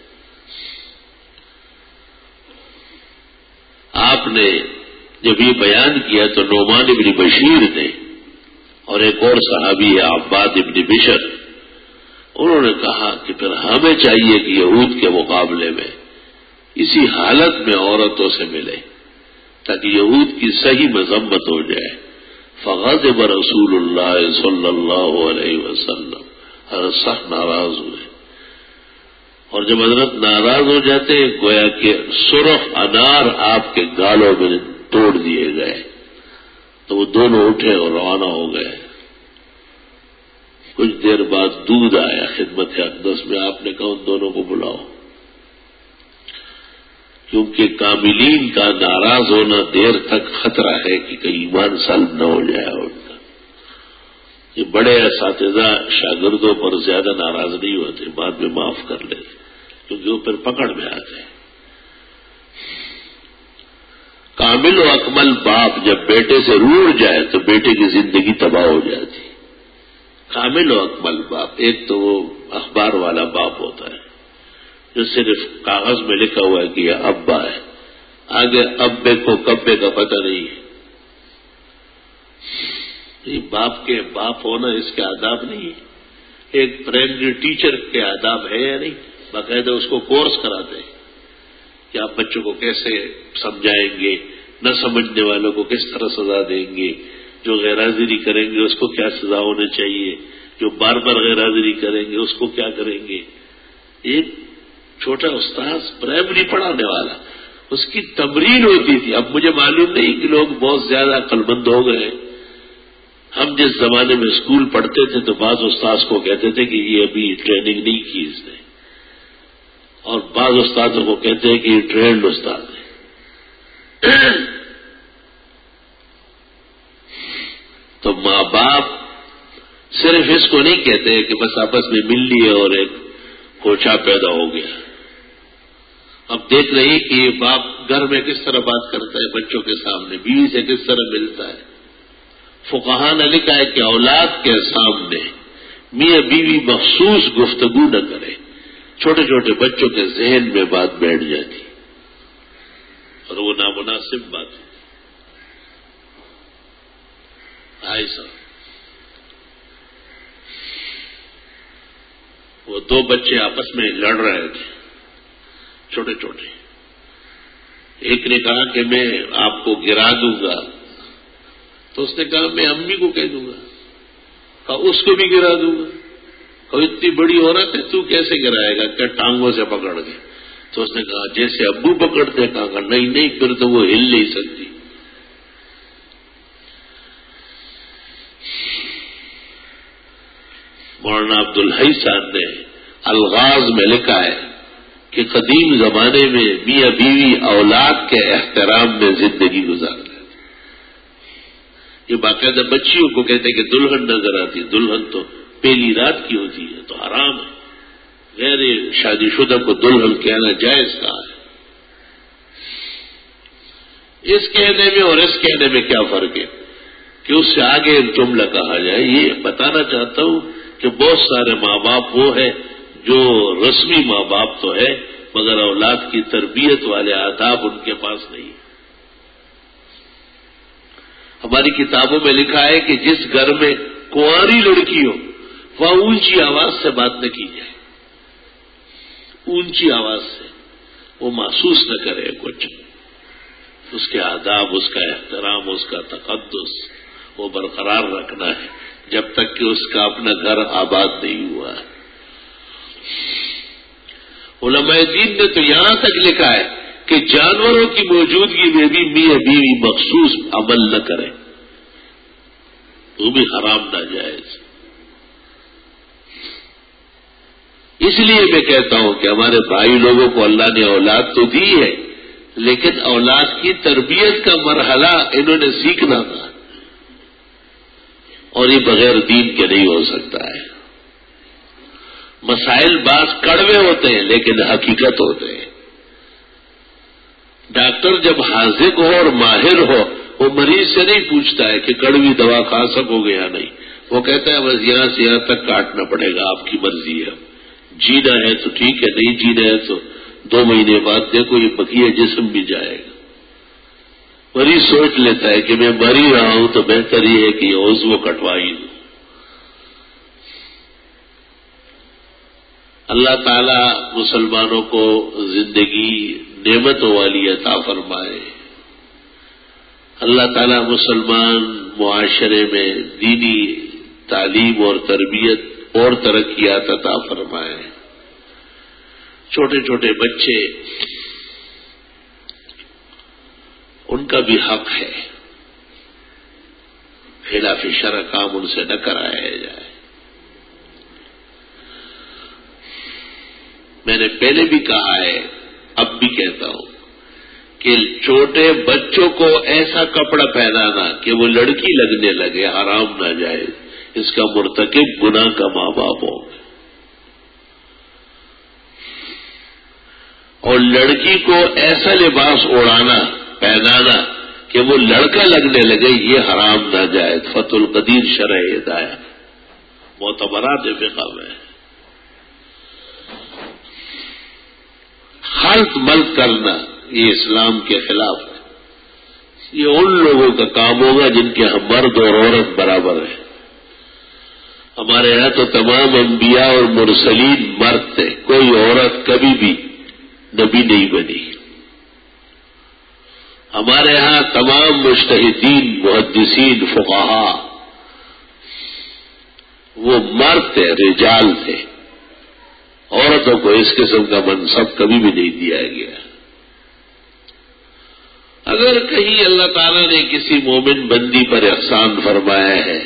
آپ نے جب یہ بیان کیا تو نعمان ابن بشیر نے اور ایک اور صحابی ہے عباد ابن بشر، انہوں نے کہا کہ پھر ہمیں چاہیے کہ یہود کے مقابلے میں اسی حالت میں عورتوں سے ملے تاکہ یہود کی صحیح مذمت ہو جائے۔ فغضب رسول اللہ صلی اللہ علیہ وسلم، حضرت سخت ناراض ہوئے، اور جب حضرت ناراض ہو جاتے گویا کہ سرخ انار آپ کے گالوں میں توڑ دیے گئے، تو وہ دونوں اٹھے اور روانہ ہو گئے۔ کچھ دیر بعد دودھ آیا خدمت اقدس میں، آپ نے کہا ان دونوں کو بلاؤ، کیونکہ کاملین کا ناراض ہونا دیر تک خطرہ ہے کہ کہیں ایمان سلب نہ ہو جائے ان کا۔ یہ بڑے اساتذہ شاگردوں پر زیادہ ناراض نہیں ہوتے، بعد میں معاف کر لیتے کیونکہ وہ پھر پکڑ میں آتے ہیں۔ کامل و اکمل باپ جب بیٹے سے روڑ جائے تو بیٹے کی زندگی تباہ ہو جاتی۔ کامل و اکمل باپ، ایک تو وہ اخبار والا باپ ہوتا ہے جو صرف کاغذ میں لکھا ہوا ہے کہ یہ ابا ہے، آگے ابے کو کبے کا پتہ نہیں ہے۔ یہ باپ کے باپ ہونا اس کے آداب نہیں ہے۔ ایک پرائمری ٹیچر کے آداب ہے یا نہیں؟ باقاعدہ اس کو کورس کراتے ہیں کہ آپ بچوں کو کیسے سمجھائیں گے، نہ سمجھنے والوں کو کس طرح سزا دیں گے، جو غیر حاضری کریں گے اس کو کیا سزا ہونا چاہیے، جو بار بار غیر حاضری کریں گے اس کو کیا کریں گے۔ ایک چھوٹا استاذ پرائمری پڑھانے والا، اس کی تمرین ہوتی تھی۔ اب مجھے معلوم نہیں کہ لوگ بہت زیادہ عقل مند ہو گئے۔ ہم جس زمانے میں اسکول پڑھتے تھے تو بعض استاذ کو کہتے تھے کہ یہ ابھی ٹریننگ نہیں کی اس نے، اور بعض استاذوں کو کہتے ہیں کہ یہ ٹرینڈ استاد ہے۔ تو ماں باپ صرف اس کو نہیں کہتے کہ بس آپس میں مل لیے اور ایک کوچا پیدا ہو گیا۔ اب دیکھ رہی کہ یہ باپ گھر میں کس طرح بات کرتا ہے بچوں کے سامنے، بیوی سے کس طرح ملتا ہے۔ فقہاء نے لکھا ہے کہ اولاد کے سامنے میاں بیوی مخصوص گفتگو نہ کرے، چھوٹے چھوٹے بچوں کے ذہن میں بات بیٹھ جاتی اور وہ نامناسب بات ہے۔ آئی صاحب، وہ دو بچے آپس میں لڑ رہے تھے، چھوٹے چھوٹے۔ ایک نے کہا کہ میں آپ کو گرا دوں گا، تو اس نے کہا میں امی کو کہہ دوں گا، کہا اس کو بھی گرا دوں گا، کہا اتنی بڑی عورت ہے تو کیسے گرائے گا، کیا ٹانگوں سے پکڑ کے؟ تو اس نے کہا جیسے ابو پکڑتے، کہا نہیں نہیں پھر تو وہ ہل نہیں سکتی۔ مولانا عبد الحی صاحب نے الغاز میں لکھا ہے کہ قدیم زمانے میں میاں بیوی اولاد کے احترام میں زندگی گزار رہے تھے. یہ باقاعدہ بچیوں کو کہتے ہیں کہ دلہن نظر آتی ہے. دلہن تو پہلی رات کی ہوتی ہے تو حرام ہے. غیر شادی شدہ کو دلہن کہنا جائز کہاں ہے؟ اس کہنے میں اور اس کہنے میں کیا فرق ہے کہ اس سے آگے ایک جملہ کہا جائے. یہ بتانا چاہتا ہوں کہ بہت سارے ماں باپ وہ ہے جو رسمی ماں باپ تو ہے مگر اولاد کی تربیت والے آداب ان کے پاس نہیں. ہماری کتابوں میں لکھا ہے کہ جس گھر میں کنواری لڑکی ہو وہاں اونچی آواز سے بات نہ کی جائے. اونچی آواز سے وہ محسوس نہ کرے کچھ. اس کے آداب، اس کا احترام، اس کا تقدس وہ برقرار رکھنا ہے جب تک کہ اس کا اپنا گھر آباد نہیں ہوا ہے. علماء دین نے تو یہاں تک لکھا ہے کہ جانوروں کی موجودگی میں بھی میاں بیوی مخصوص عمل نہ کریں، وہ بھی حرام ناجائز. اس لیے میں کہتا ہوں کہ ہمارے بھائی لوگوں کو اللہ نے اولاد تو دی ہے لیکن اولاد کی تربیت کا مرحلہ انہوں نے سیکھنا تھا اور یہ بغیر دین کے نہیں ہو سکتا ہے. مسائل بعض کڑوے ہوتے ہیں لیکن حقیقت ہوتے ہیں. ڈاکٹر جب حاذق ہو اور ماہر ہو وہ مریض سے نہیں پوچھتا ہے کہ کڑوی دوا کھا سکو گے یا نہیں. وہ کہتا ہے بس یہاں سے یہاں تک کاٹنا پڑے گا، آپ کی مرضی ہے. جینا ہے تو ٹھیک ہے، نہیں جینا ہے تو دو مہینے بعد دیکھو یہ بقیہ جسم بھی جائے گا. مریض سوچ لیتا ہے کہ میں مر ہی رہا ہوں تو بہتر یہ ہے کہ یہ عضو کٹوا ہی دوں. اللہ تعالی مسلمانوں کو زندگی نعمتوں والی عطا فرمائے. اللہ تعالی مسلمان معاشرے میں دینی تعلیم اور تربیت اور ترقیات عطا فرمائے. چھوٹے چھوٹے بچے ان کا بھی حق ہے خلاف شرع کام ان سے نہ کرایا جائے. میں نے پہلے بھی کہا ہے اب بھی کہتا ہوں کہ چھوٹے بچوں کو ایسا کپڑا پہنانا کہ وہ لڑکی لگنے لگے حرام نہ جائے. اس کا مرتکب گناہ کا ماں باپ ہو. اور لڑکی کو ایسا لباس اڑانا پہنانا کہ وہ لڑکا لگنے لگے یہ حرام نہ جائے. فتح القدیر شرح ہدایت معتبرات فقہ میں خلط ملط کرنا یہ اسلام کے خلاف ہے. یہ ان لوگوں کا کام ہوگا جن کے ہم مرد اور عورت برابر ہیں. ہمارے یہاں تو تمام انبیاء اور مرسلین مرد تھے، کوئی عورت کبھی بھی نبی نہیں بنی. ہمارے ہاں تمام مجتہدین محدثین فقہا وہ مرد تھے، رجال تھے. عورتوں کو اس قسم کا منصب کبھی بھی نہیں دیا گیا. اگر کہیں اللہ تعالیٰ نے کسی مومن بندی پر احسان فرمایا ہے،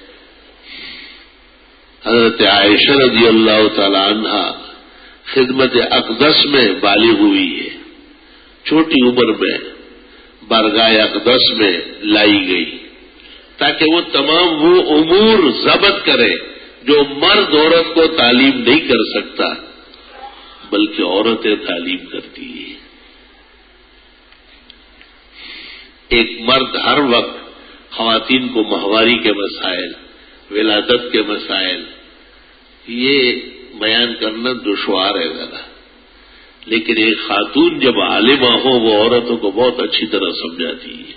حضرت عائشہ رضی اللہ تعالی عنہا خدمت اقدس میں بالغ ہوئی ہے، چھوٹی عمر میں بارگاہ اقدس میں لائی گئی تاکہ وہ تمام وہ امور ضبط کرے جو مرد عورت کو تعلیم نہیں کر سکتا بلکہ عورتیں تعلیم کرتی ہیں. ایک مرد ہر وقت خواتین کو ماہواری کے مسائل، ولادت کے مسائل یہ بیان کرنا دشوار ہے ذرا، لیکن ایک خاتون جب عالمہ ہو وہ عورتوں کو بہت اچھی طرح سمجھاتی ہے.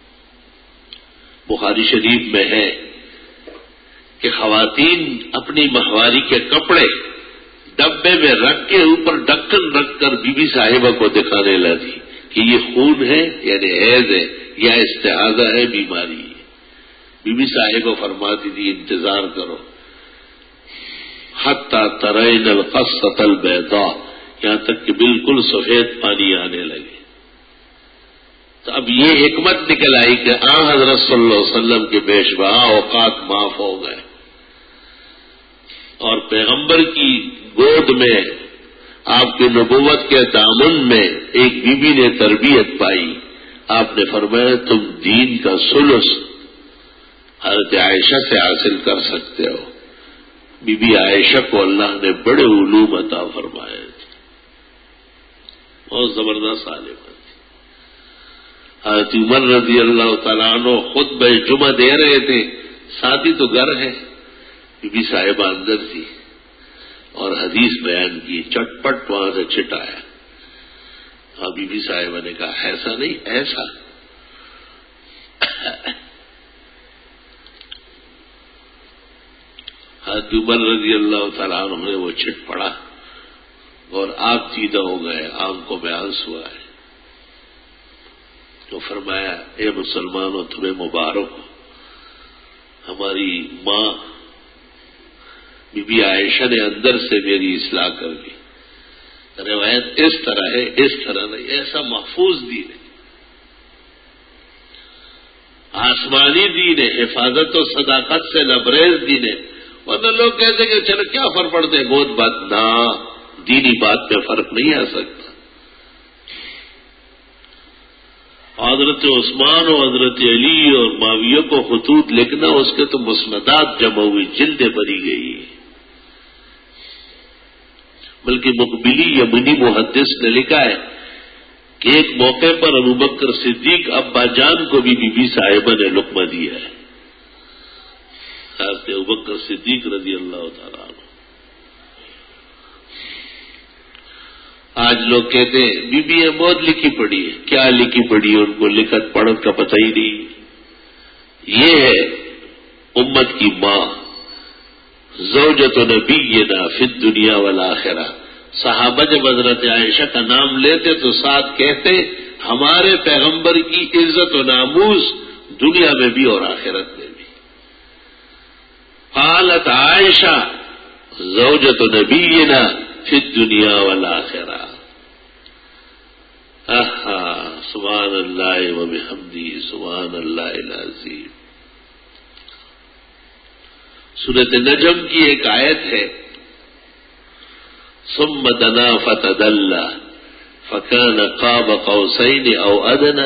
بخاری شریف میں ہے کہ خواتین اپنی ماہواری کے کپڑے ڈبے میں رکھ کے اوپر ڈھکن رکھ کر بی بی صاحبہ کو دکھانے لگی کہ یہ خون ہے یعنی حیض ہے یا استحاضہ ہے، بیماری ہے. بی بی صاحبہ فرماتی تھی انتظار کرو حتی ترین القصۃ البیضاء، یہاں تک کہ بالکل سفید پانی آنے لگے. تو اب یہ حکمت نکل آئی کہ آن حضرت صلی اللہ علیہ وسلم کے بیش بہا اوقات معاف ہو گئے اور پیغمبر کی گود میں آپ کی نبوت کے دامن میں ایک بی بی نے تربیت پائی. آپ نے فرمایا تم دین کا ثلث حضرت عائشہ سے حاصل کر سکتے ہو. بی بی عائشہ کو اللہ نے بڑے علوم عطا فرمائے تھے، بہت زبردست عالم تھی. حضرت عمر رضی اللہ تعالیٰ عنہ خطبہ جمعہ دے رہے تھے، ساتھ ہی تو گھر ہے، بی بی صاحبہ اندر تھی اور حدیث بیان کی، چٹپٹ وہاں سے چھٹایا. ہاں بی بی صاحبہ نے کہا ایسا نہیں ایسا. حضرت عمر رضی اللہ تعالیٰ عنہ نے وہ چھٹ پڑا اور آپ سیدھا ہو گئے، آنکھوں میں آنسو آئے. تو فرمایا اے مسلمانوں تمہیں مبارک ہو، ہماری ماں بی بی عائشہ نے اندر سے میری اصلاح کر دی. روایت اس طرح ہے، اس طرح نہیں، ایسا محفوظ دین ہے، آسمانی دین ہے، حفاظت و صداقت سے لبریز دین ہے. ورنہ لوگ کہتے کہ چلو کیا فرق پڑتے ہیں بہت بات، نہ دینی بات میں فرق نہیں آ سکتا. حضرت عثمان و حضرت علی اور معاویہ کو خطوط لکھنا، اس کے تو مسندات جمع ہوئی، جلدیں بنی گئی. بلکہ مقبلی یمنی محدث نے لکھا ہے کہ ایک موقع پر ابوبکر صدیق ابا جان کو بھی بی بی صاحبہ نے لقمہ دیا ہے. حضرت ابوبکر صدیق رضی اللہ تعالیٰ عنہ. آج لوگ کہتے ہیں بی بی بہت لکھی پڑھی ہے، کیا لکھی پڑھی ہے، ان کو لکھت پڑھت کا پتہ ہی نہیں. یہ ہے امت کی ماں، زوجۃ نبینا فی الدنیا والآخرہ. صحابہ جب حضرت عائشہ کا نام لیتے تو ساتھ کہتے ہمارے پیغمبر کی عزت و ناموس دنیا میں بھی اور آخرت میں بھی. قالت عائشہ زوجۃ نبینا فی الدنیا والآخرہ. سبحان اللہ و بحمدہ سبحان اللہ العظیم. سورۃ نجم کی ایک آیت ہے، ثم دنا فتدلى فكان قاب قوسين او ادنى،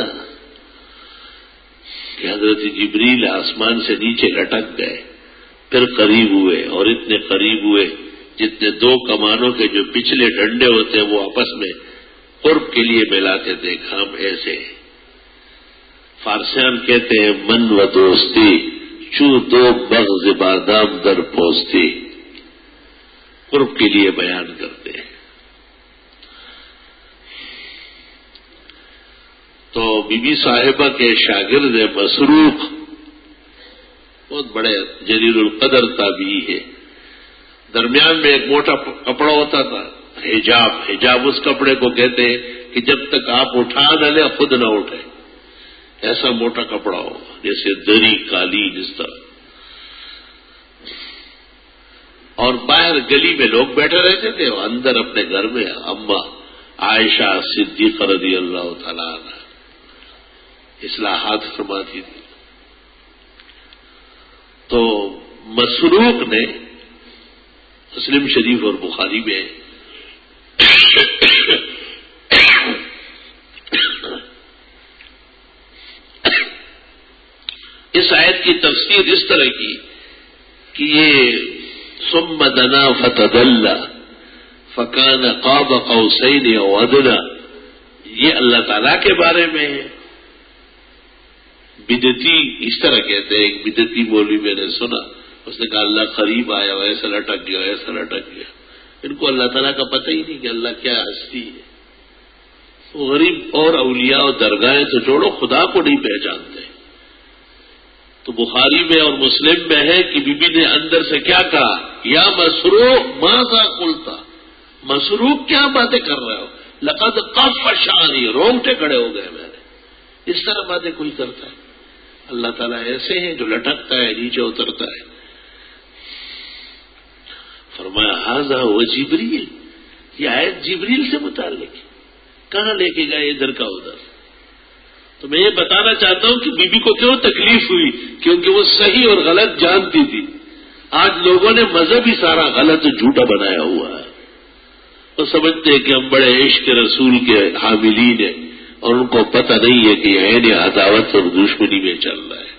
کہ حضرت جبریل آسمان سے نیچے لٹک گئے، پھر قریب ہوئے اور اتنے قریب ہوئے جتنے دو کمانوں کے جو پچھلے ڈنڈے ہوتے ہیں وہ آپس میں قرب کے لیے ملاتے تھے، ہم ایسے. فارسیان کہتے ہیں من و دوستی چو دو بغض بادام در پوستی، قرب کے لیے بیان کرتے ہیں. تو بی بی صاحبہ کے شاگرد مسروق بہت بڑے جلیل القدر تابعی ہے. درمیان میں ایک موٹا کپڑا ہوتا تھا، حجاب. حجاب اس کپڑے کو کہتے ہیں کہ جب تک آپ اٹھا نہ لیں خود نہ اٹھے، ایسا موٹا کپڑا ہو جیسے دری قالین اس طرح. اور باہر گلی میں لوگ بیٹھے رہتے تھے، اندر اپنے گھر میں اما عائشہ صدیقہ رضی اللہ تعالیٰ عنہ اصلاحات فرماتی تھی. تو مسروق نے مسلم شریف اور بخاری میں اس آیت کی تفسیر اس طرح کی کہ یہ ثم دنا فتدلى فكان قاب قوسين او ادنى، یہ اللہ تعالیٰ کے بارے میں ہے. بدعتی اس طرح کہتے ہیں، ایک بدعتی مولوی میں نے سنا، اس نے کہا اللہ قریب آیا اور ایسا لٹک گیا ایسا لٹک گیا. ان کو اللہ تعالیٰ کا پتہ ہی نہیں کہ اللہ کیا ہستی ہے. وہ غریب اور اولیاء اور درگاہیں تو چھوڑو، خدا کو نہیں پہچانتے. تو بخاری میں اور مسلم میں ہے کہ بی بی نے اندر سے کیا کہا، یا مسروق ماذا قلتا، مسروق کیا باتیں کر رہے ہو، لقد قف شانی، رونگٹے کھڑے ہو گئے میرے. اس طرح باتیں کوئی کرتا ہے؟ اللہ تعالیٰ ایسے ہیں جو لٹکتا ہے نیچے اترتا ہے. فرمایا ھذا ہوا جبریل، یہ آیت جبریل سے متعلق ہے. کہاں لے کے گئے ادھر کا ادھر. تو میں یہ بتانا چاہتا ہوں کہ بی بی کو کیوں تکلیف ہوئی، کیونکہ وہ صحیح اور غلط جانتی تھی. آج لوگوں نے مذہب ہی سارا غلط جھوٹا بنایا ہوا ہے. وہ سمجھتے ہیں کہ ہم بڑے عشق رسول کے حاملین ہیں، اور ان کو پتہ نہیں ہے کہ یہ عین عداوت اور دشمنی میں چل رہا ہے۔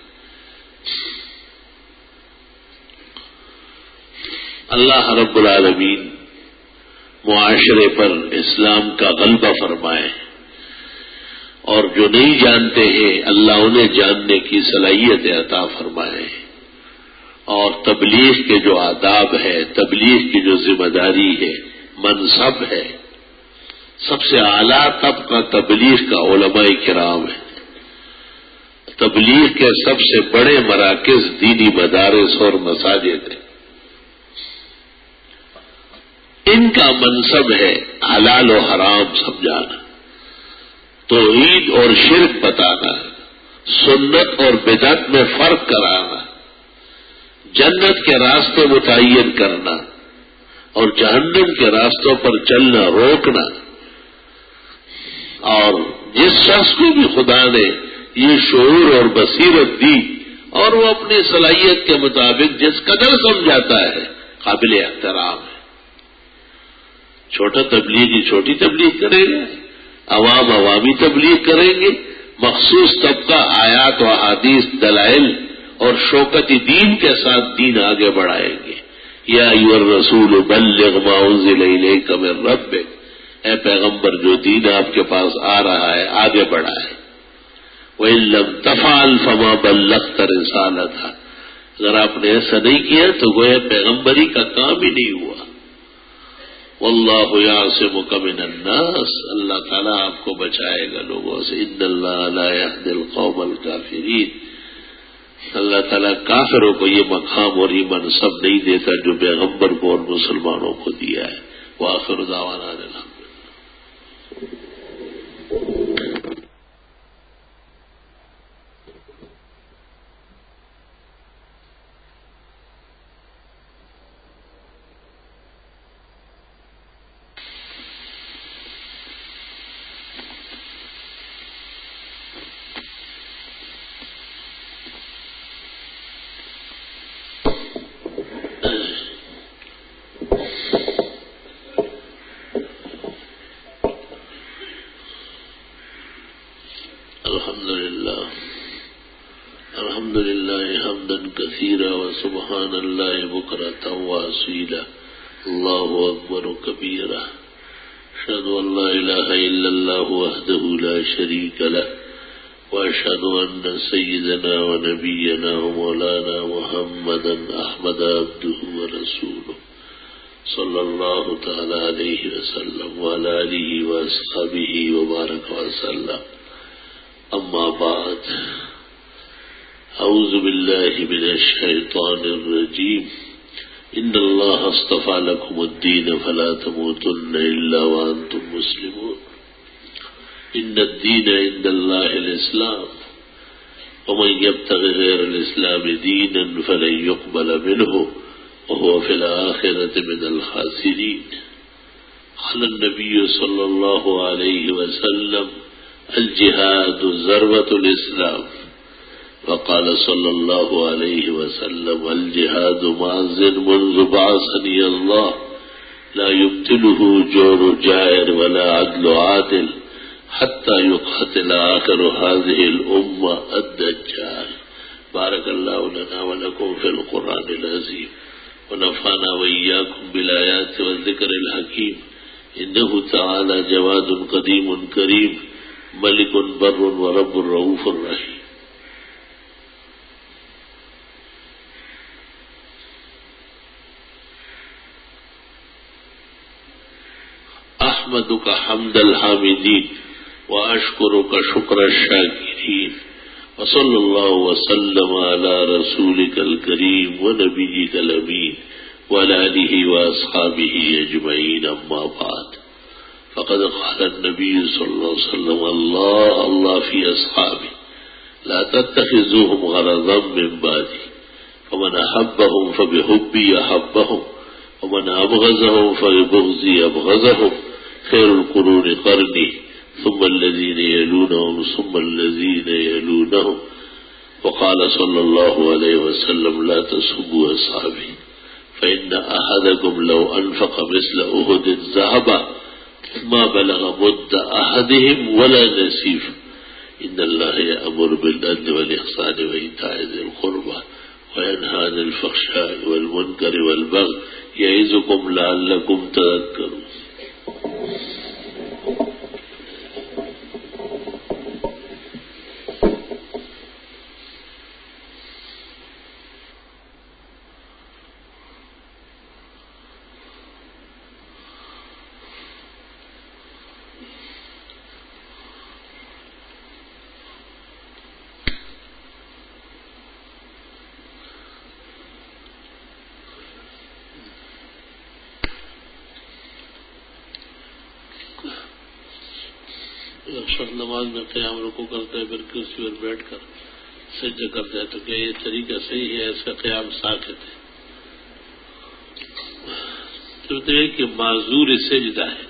اللہ رب العالمین معاشرے پر اسلام کا غلبہ فرمائے، اور جو نہیں جانتے ہیں اللہ انہیں جاننے کی صلاحیت عطا فرمائے، اور تبلیغ کے جو آداب ہے، تبلیغ کی جو ذمہ داری ہے، منصب ہے، سب سے اعلیٰ طبقہ تبلیغ کا علماء کرام ہے۔ تبلیغ کے سب سے بڑے مراکز دینی مدارس اور مساجد ہیں۔ ان کا منصب ہے حلال و حرام سمجھانا، توحید اور شرک بتانا، سنت اور بدعت میں فرق کرانا، جنت کے راستے متعین کرنا اور جہنم کے راستوں پر چلنا روکنا۔ اور جس شخص کو بھی خدا نے یہ شعور اور بصیرت دی اور وہ اپنی صلاحیت کے مطابق جس قدر سمجھاتا ہے، قابل احترام ہے۔ چھوٹا تبلیغی چھوٹی تبلیغ کرے گا، عوام عوامی تبلیغ کریں گے، مخصوص طبقہ آیات و احادیث دلائل اور شوکت دین کے ساتھ دین آگے بڑھائیں گے۔ یا ایھا الرسول بلغ ما انزل الیک من ربک، اے پیغمبر جو دین آپ کے پاس آ رہا ہے آگے بڑھائے۔ وَإِن لَّمْ تَفْعَلْ فَمَا بَلَّغْتَ رِسَالَتَهْ، اگر آپ نے ایسا نہیں کیا تو گویا پیغمبری کا کام ہی نہیں ہوا۔ واللہ یعصمک من الناس، اللہ تعالیٰ آپ کو بچائے گا لوگوں سے۔ ان اللہ لا یہدی القوم الکافرین، اللہ تعالیٰ کافروں کو یہ مقام اور یہ منصب نہیں دیتا جو پیغمبر کو اور مسلمانوں کو دیا ہے۔ وآخر دعوانا الحمد للہ۔ الحمد للہ الحمد للہ حمدا کثیرا وسبحان اللہ بکرۃ واصیلا، اللہ اکبر کبیرا، اشہد ان لا الہ الا اللہ وحدہ لا شریک لہ، واشہد ان سیدنا ونبینا ومولانا محمدا احمد عبدہ ورسولہ صلی اللہ تعالی علیہ وسلم وعلی آلہ واصحابہ وبارک وسلم۔ اما بعد، اعوذ باللہ من الشیطان الرجیم، ان اللہ اصطفى لكم الدین فلا تموتن الا وانتم مسلمون، ان الدین عند اللہ الاسلام، ومن يبتغ غیر الاسلام دینا فلن يقبل منه وهو في الآخرة من الخاسرین۔ قال النبی صلی اللہ علیہ وسلم الجہاد ذروۃ الاسلام، وقال صلی اللہ علیہ وسلم الجہاد ماضٍ منذ بعثنی اللہ، لا يبطله جور جائر ولا عدل عادل حتى يقاتل آخر هذه الأمة الدجال۔ بارک اللہ لنا ولکم فی القرآن العظیم، ونفعنا وإياكم بالآيات والذكر الحكيم، إنه تعالى جواد قديم كريم ملك بر ورب رؤوف رحيم۔ احمدک حمد الحامدین واشکرک شکر الشاکرین، وصلی اللہ وسلم علی رسولک الکریم ونبیک الامین وعلی آلہ واصحابہ اجمعین۔ اما بعد، فقد قال النبی صلی اللہ علیہ وسلم اللہ اللہ فی اصحابی لا تتخذوهم غرضا من بعدی، فمن احبهم فبحبی احبهم ومن ابغضهم فببغضی ابغضهم، خیر القرون قرنی ثم الذین یلونهم ثم الذین یلونهم، وقال صلی اللہ علیہ وسلم لا تسبوا اصحابی فإن أحدكم لو أنفق مثل أحد ذهبا ما بلغ مد احدهم ولا نصیف ان اللہ یأمر بالعدل والإحسان وإیتاء ذی القربى وینہی عن الفحشاء والمنکر والبغی یعظکم لعلکم تذکرون. شخص نماز میں قیام رکوع کرتا ہے پھر کرسی پر بیٹھ کر سجدہ کرتا ہے تو کیا یہ طریقہ صحیح ہے؟ اس کا قیام ساقط ہے. کہتے ہیں کہ معذور سجدہ ہے.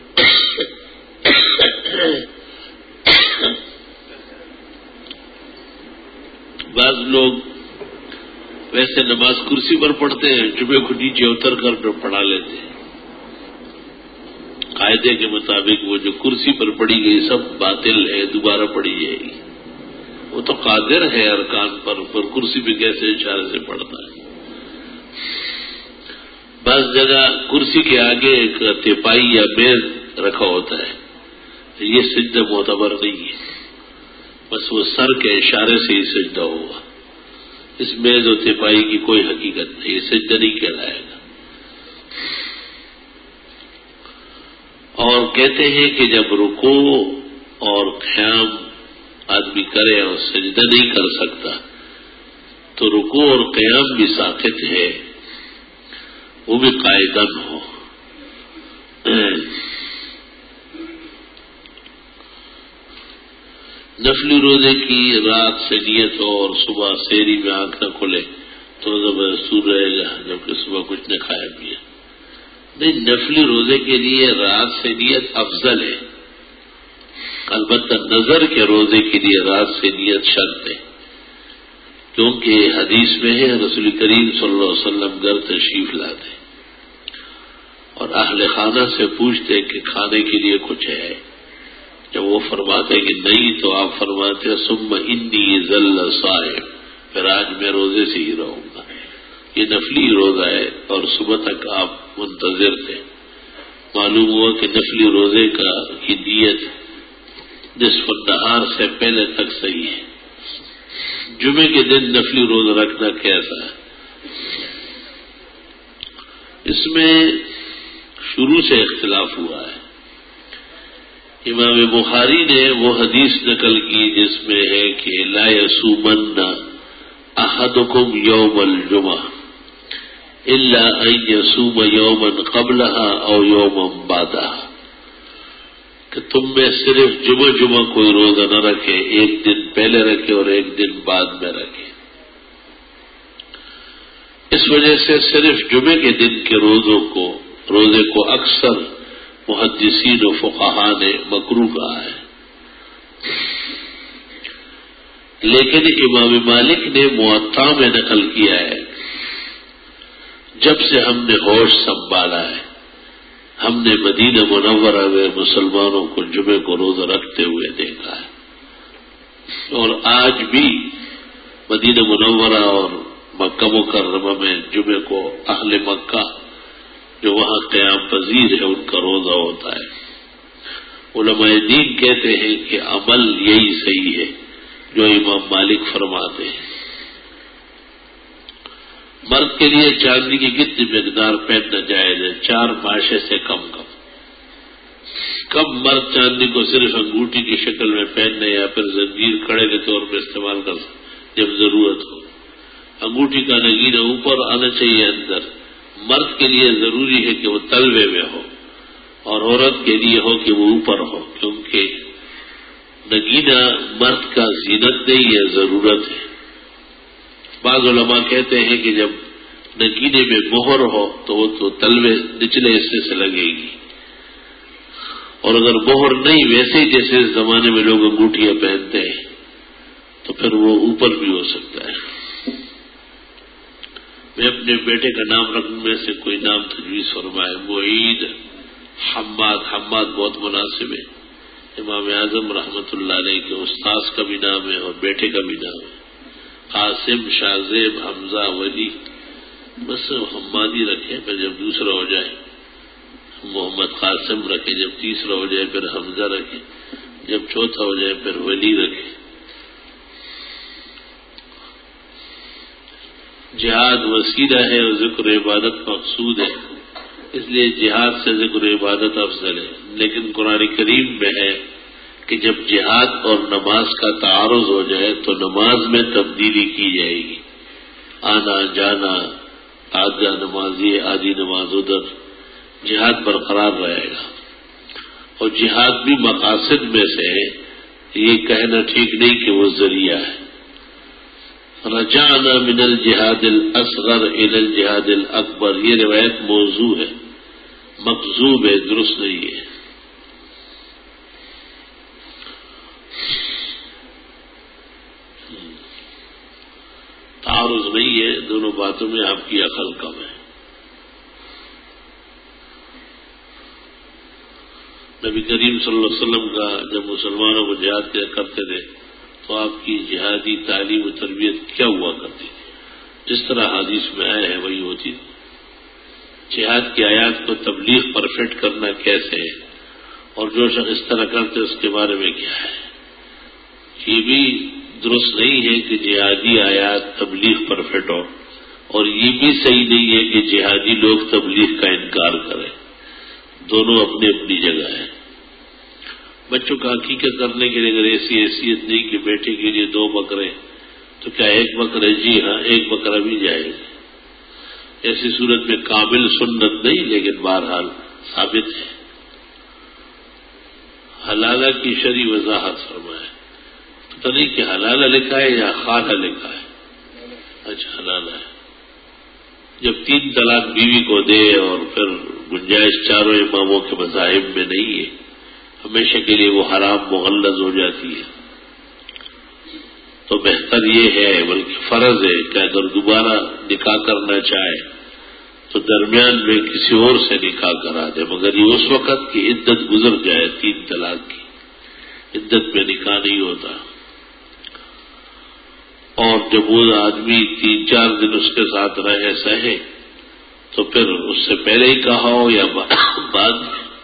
بعض لوگ ویسے نماز کرسی پر پڑھتے ہیں، جمعے کو نیچے اتر کر پڑھا لیتے ہیں. قاعدے کے مطابق وہ جو کرسی پر پڑی گئی سب باطل ہے، دوبارہ پڑھی جائے گی. وہ تو قادر ہے ارکان پر، پر کرسی پہ کیسے اشارے سے پڑھتا ہے. بعض جگہ کرسی کے آگے ایک تیپائی یا میز رکھا ہوتا ہے، یہ سجدہ معتبر نہیں ہے، بس وہ سر کے اشارے سے ہی سجدہ ہوگا. اس میز و تیپائی کی کوئی حقیقت نہیں، یہ سجدہ نہیں کہلائے گا. اور کہتے ہیں کہ جب رکوع اور قیام آدمی کرے اور سجدہ نہیں کر سکتا تو رکوع اور قیام بھی ساقط ہے، وہ بھی قائداً ہو. نفلی روزے کی رات سے نیت ہو اور صبح سحری میں آنکھ نہ کھلے تو روزہ سور رہے گا جبکہ صبح کچھ نہ کھایا پیا. نہیں، نفلی روزے کے لیے رات سے نیت افضل ہے، البتہ نظر کے روزے کے لیے رات سے نیت شرط ہے، کیونکہ حدیث میں ہے رسول کریم صلی اللہ علیہ وسلم گھر تشریف لاتے اور اہل خانہ سے پوچھتے کہ کھانے کے لیے کچھ ہے. جب وہ فرماتے کہ نہیں تو آپ فرماتے ثم انی ظل صائم، پھر آج میں روزے سے ہی رہوں گا. یہ نفلی روزہ ہے اور صبح تک آپ منتظر تھے. معلوم ہوا کہ نفلی روزے کا کی نیت نصف النہار سے پہلے تک صحیح ہے. جمعے کے دن نفلی روزہ رکھنا کیسا ہے؟ اس میں شروع سے اختلاف ہوا ہے. امام بخاری نے وہ حدیث نقل کی جس میں ہے کہ لا یصومن احدکم یوم الجمعہ الا ان یصوم یوما قبلها او یوما بعدها، کہ تم میں صرف جمعہ جمعہ کوئی روزہ نہ رکھے، ایک دن پہلے رکھے اور ایک دن بعد میں رکھے. اس وجہ سے صرف جمعے کے دن کے روزوں کو روزے کو اکثر محدثین و فقہاء نے مکروہ کہا ہے. لیکن امام مالک نے موطا میں نقل کیا ہے جب سے ہم نے ہوش سنبھالا ہے ہم نے مدینہ منورہ میں مسلمانوں کو جمعے کو روزہ رکھتے ہوئے دیکھا ہے، اور آج بھی مدینہ منورہ اور مکہ مکرمہ میں جمعے کو اہل مکہ جو وہاں قیام پذیر ہے ان کا روزہ ہوتا ہے. علماء دین کہتے ہیں کہ عمل یہی صحیح ہے جو امام مالک فرماتے ہیں. مرد کے لیے چاندی کی کتنی مقدار پہننا جائز ہے؟ چار ماشے سے کم کم. کب مرد چاندی کو صرف انگوٹھی کی شکل میں پہننے یا پھر زنجیر کڑے کے طور پر استعمال کر سکتے جب ضرورت ہو. انگوٹھی کا نگینہ اوپر آنا چاہیے اندر. مرد کے لیے ضروری ہے کہ وہ تلوے میں ہو اور عورت کے لیے ہو کہ وہ اوپر ہو، کیونکہ نگینہ مرد کا زینت نہیں ہے، ضرورت ہے. بعض علماء کہتے ہیں کہ جب نگینے میں مہر ہو تو وہ تو تلوے نچلے حصے سے لگے گی، اور اگر مہر نہیں ویسے ہی جیسے اس زمانے میں لوگ انگوٹھیاں پہنتے ہیں تو پھر وہ اوپر بھی ہو سکتا ہے. میں اپنے بیٹے کا نام رکھنے میں سے کوئی نام تجویز فرمائے. معید حماد حماد بہت مناسب ہے، امام اعظم رحمۃ اللہ علیہ کے استاذ کا بھی نام ہے اور بیٹے کا بھی نام ہے۔ قاسم، شاذیب، حمزہ، ولی، بس حمادی رکھے، پھر جب دوسرا ہو جائے محمد قاسم رکھے، جب تیسرا ہو جائے پھر حمزہ رکھے، جب چوتھا ہو جائے پھر ولی رکھے۔ جہاد وسیلہ ہے اور ذکر عبادت مقصود ہے، اس لیے جہاد سے ذکر عبادت افضل ہے، لیکن قرآن کریم میں ہے کہ جب جہاد اور نماز کا تعارض ہو جائے تو نماز میں تبدیلی کی جائے گی، آنا جانا، آدھا نمازی آدھی نماز ادھر، جہاد برقرار رہے گا۔ اور جہاد بھی مقاصد میں سے ہے، یہ کہنا ٹھیک نہیں کہ وہ ذریعہ ہے۔ رجعنا من الجہاد الاصغر الى الجہاد الاکبر، یہ روایت موضوع ہے، مکذوب ہے، درست نہیں ہے۔ تعارض نہیں ہے، دونوں باتوں میں آپ کی عقل کم ہے۔ نبی کریم صلی اللہ علیہ وسلم کا جب مسلمانوں کو جہاد کرتے تھے تو آپ کی جہادی تعلیم و تربیت کیا ہوا کرتی تھی؟ جس طرح حدیث میں آیا ہے وہی ہوتی تھی۔ جہاد کی آیات کو تبلیغ پرفیکٹ کرنا کیسے ہے، اور جو شخص اس طرح کرتے اس کے بارے میں کیا ہے، یہ بھی درست نہیں ہے کہ جہادی آیات تبلیغ پرفیکٹ ہو، اور یہ بھی صحیح نہیں ہے کہ جہادی لوگ تبلیغ کا انکار کریں، دونوں اپنی اپنی جگہ ہیں۔ بچوں کا عقیقہ کرنے کے لیے اگر ایسی حیثیت نہیں کہ بیٹے کے لیے دو بکرے، تو کیا ایک بکرے؟ جی ہاں، ایک بکرا بھی جائے گا۔ ایسی صورت میں کامل سنت نہیں، لیکن بہرحال ثابت ہے۔ حلالہ کی شرعی وضاحت فرمائے، پتہ نہیں کہ حلالہ لکھا ہے یا خالہ لکھا ہے؟ اچھا حلالہ ہے۔ جب تین طلاق بیوی کو دے اور پھر گنجائش چاروں اماموں کے مذاہب میں نہیں ہے، ہمیشہ کے لیے وہ حرام مغلظ ہو جاتی ہے، تو بہتر یہ ہے، بلکہ فرض ہے کہ اگر دوبارہ نکاح کرنا چاہے تو درمیان میں کسی اور سے نکاح کرا دے، مگر یہ اس وقت کی عدت گزر جائے، تین طلاق کی عدت میں نکاح نہیں ہوتا۔ اور جب وہ آدمی تین چار دن اس کے ساتھ رہے سہے تو پھر اس سے پہلے ہی کہا ہو یا بعد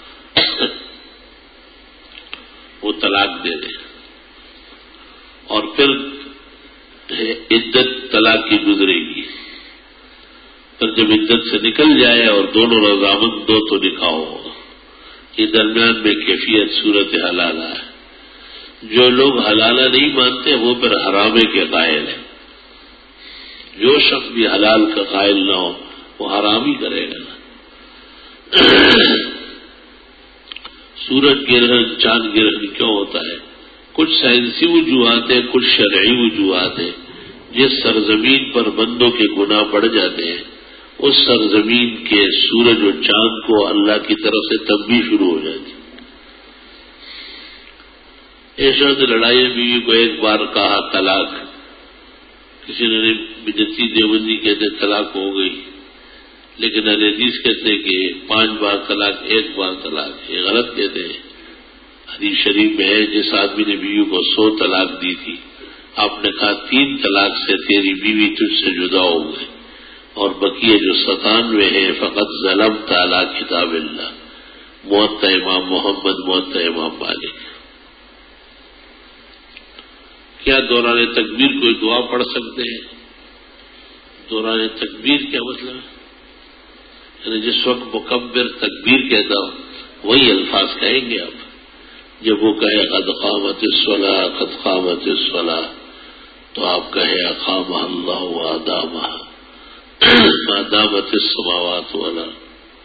وہ طلاق دے دے، اور پھر عدت طلاق کی گزرے گی، پھر جب عدت سے نکل جائے اور دونوں رضامند دو تو نکاح ہوگا۔ یہ درمیان میں کیفیت صورت حلالہ ہے۔ جو لوگ حلالہ نہیں مانتے وہ پھر حرامے کے قائل ہیں۔ جو شخص بھی حلال کا قائل نہ ہو وہ حرام ہی کرے گا نا۔ سورج گرہن، چاند گرہن کیوں ہوتا ہے؟ کچھ سائنسی وجوہات ہیں، کچھ شرعی وجوہات ہیں۔ جس سرزمین پر بندوں کے گناہ بڑھ جاتے ہیں اس سرزمین کے سورج و چاند کو اللہ کی طرف سے تنبیہ شروع ہو جاتی ہے۔ ایشا نے لڑائی بیوی کو ایک بار کہا طلاق، کسی نے بدعتی دیوبندی کہتے طلاق ہو گئی، لیکن اہل حدیث کہتے کہ پانچ بار طلاق ایک بار طلاق، یہ غلط کہتے ہیں۔ حدیث شریف میں ہے جس آدمی نے بیوی کو سو طلاق دی تھی، آپ نے کہا تین طلاق سے تیری بیوی تجھ سے جدا ہو گئی، اور بقیہ جو ستانوے ہیں فقط ظلمت علی کتاب اللہ، موطا امام محمد، موطا امام مالک۔ کیا دوران تکبیر کوئی دعا پڑھ سکتے ہیں؟ دوران تکبیر کیا مطلب ہے؟ یعنی جس وقت مکبر تکبیر کہتا ہو وہی الفاظ کہیں گے آپ۔ جب وہ کہے قد قامت الصلاۃ قد قامت الصلاۃ تو آپ کہے اقامہ اللہ وادامہ ما دامت السماوات والارض۔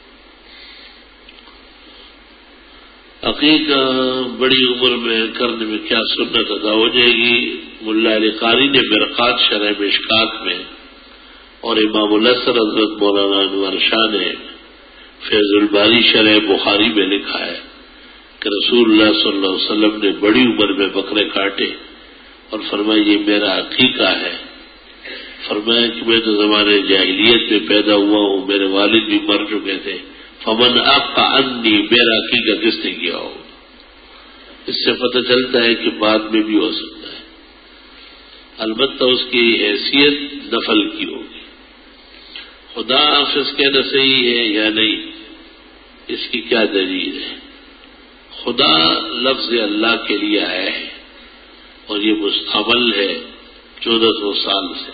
عقیقہ بڑی عمر میں کرنے میں کیا سنت ادا ہو جائے گی؟ ملا علی قاری نے مرقات شرح مشکات میں اور امام الاسر حضرت مولانا انور شاہ نے فیض الباری شرح بخاری میں لکھا ہے کہ رسول اللہ صلی اللہ علیہ وسلم نے بڑی عمر میں بکرے کاٹے اور فرمایا یہ میرا عقیقہ ہے۔ فرمایا کہ میں تو زمانے جاہلیت میں پیدا ہوا ہوں، میرے والد بھی مر چکے تھے، فمن اقع عنی، میرا عقیقہ کس نے کیا ہو. اس سے پتہ چلتا ہے کہ بعد میں بھی ہو سکتا ہے، البتہ اس کی حیثیت نفل کی ہوگی. خدا حافظ کہنا صحیح ہے یا نہیں، اس کی کیا دلیل ہے؟ خدا لفظ اللہ کے لیے آیا ہے اور یہ مستعمل ہے چودہ سو سال سے.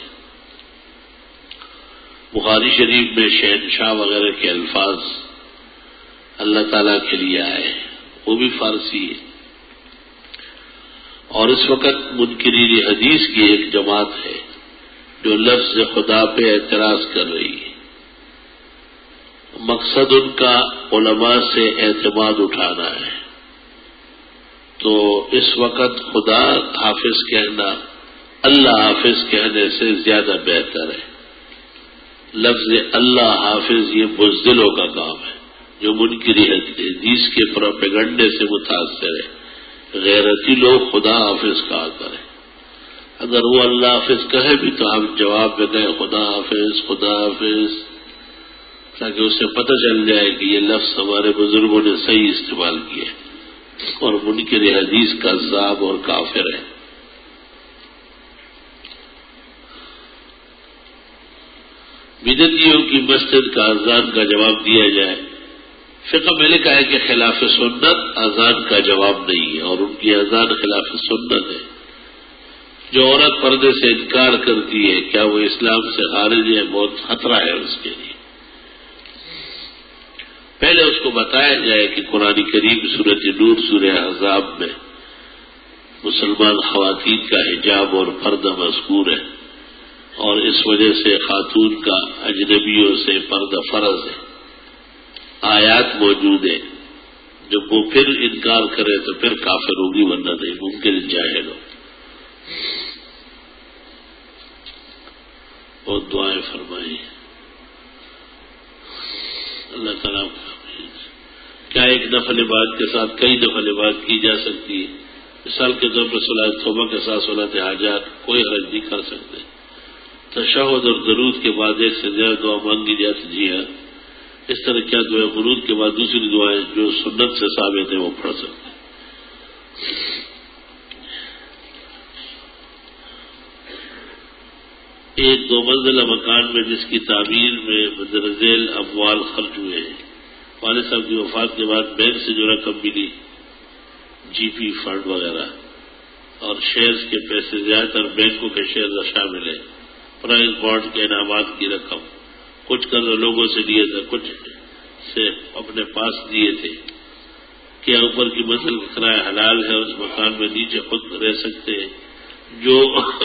بخاری شریف میں شہنشاہ وغیرہ کے الفاظ اللہ تعالیٰ کے لیے آئے ہیں، وہ بھی فارسی ہے. اور اس وقت منکرین حدیث کی ایک جماعت ہے جو لفظ خدا پہ اعتراض کر رہی ہے. مقصد ان کا علماء سے اعتماد اٹھانا ہے. تو اس وقت خدا حافظ کہنا اللہ حافظ کہنے سے زیادہ بہتر ہے. لفظ اللہ حافظ یہ بزدلوں کا کام ہے جو منکر حدیث کے پروپیگنڈے سے متاثر ہے. غیرتی لوگ خدا حافظ کہا کریں. اگر وہ اللہ حافظ کہے بھی تو ہم جواب میں کہیں خدا حافظ خدا حافظ، تاکہ اس سے پتہ چل جائے کہ یہ لفظ ہمارے بزرگوں نے صحیح استعمال کیا اور منکر حدیث کا کذاب اور کافر ہے. بدعتیوں کی مسجد کا اذان کا جواب دیا جائے. فقہ میں لکھا ہے کہ خلاف سنت اذان کا جواب نہیں ہے اور ان کی اذان خلاف سنت ہے. جو عورت پردے سے انکار کرتی ہے کیا وہ اسلام سے خارج ہے؟ بہت خطرہ ہے اس کے لیے. پہلے اس کو بتایا جائے کہ قرآن کریم سورۃ نور سورہ احزاب میں مسلمان خواتین کا حجاب اور پردہ مذکور ہے اور اس وجہ سے خاتون کا اجنبیوں سے پردہ فرض ہے. آیات موجود ہے. جب وہ پھر انکار کرے تو پھر کافر ہوگی، ورنہ نہیں ممکن جاہل ہو. اور دعائیں فرمائیں اللہ تعالیٰ. کیا ایک نفل عبادت کے ساتھ کئی نفل عبادت کی جا سکتی ہے؟ مثال کے طور پر صلاۃ توبہ کے ساتھ صلاۃ حاجات کوئی حرج نہیں کر سکتے. تشہد اور درود کے بعد ایک سے زیادہ دعا مانگی جاتی. جی ہاں، اس طرح کیا دعائیں قنوت کے بعد دوسری دعائیں جو سنت سے ثابت ہیں وہ پڑھ سکتے ہیں. ایک دو منزلہ مکان میں جس کی تعمیر میں مندرجہ ذیل اموال خرچ ہوئے ہیں، والد صاحب کی وفات کے بعد بینک سے جو رقم ملی، جی پی فنڈ وغیرہ اور شیئرز کے پیسے، زیادہ تر بینکوں کے شیئر شامل ہیں، پرائز بانڈ کے انعامات کی رقم، کچھ قرض لوگوں سے لیے تھے، کچھ سے اپنے پاس دیے تھے. کیا اوپر کی منزل کا کرایہ حلال ہے؟ اس مکان میں نیچے خود رہ سکتے ہیں؟ جو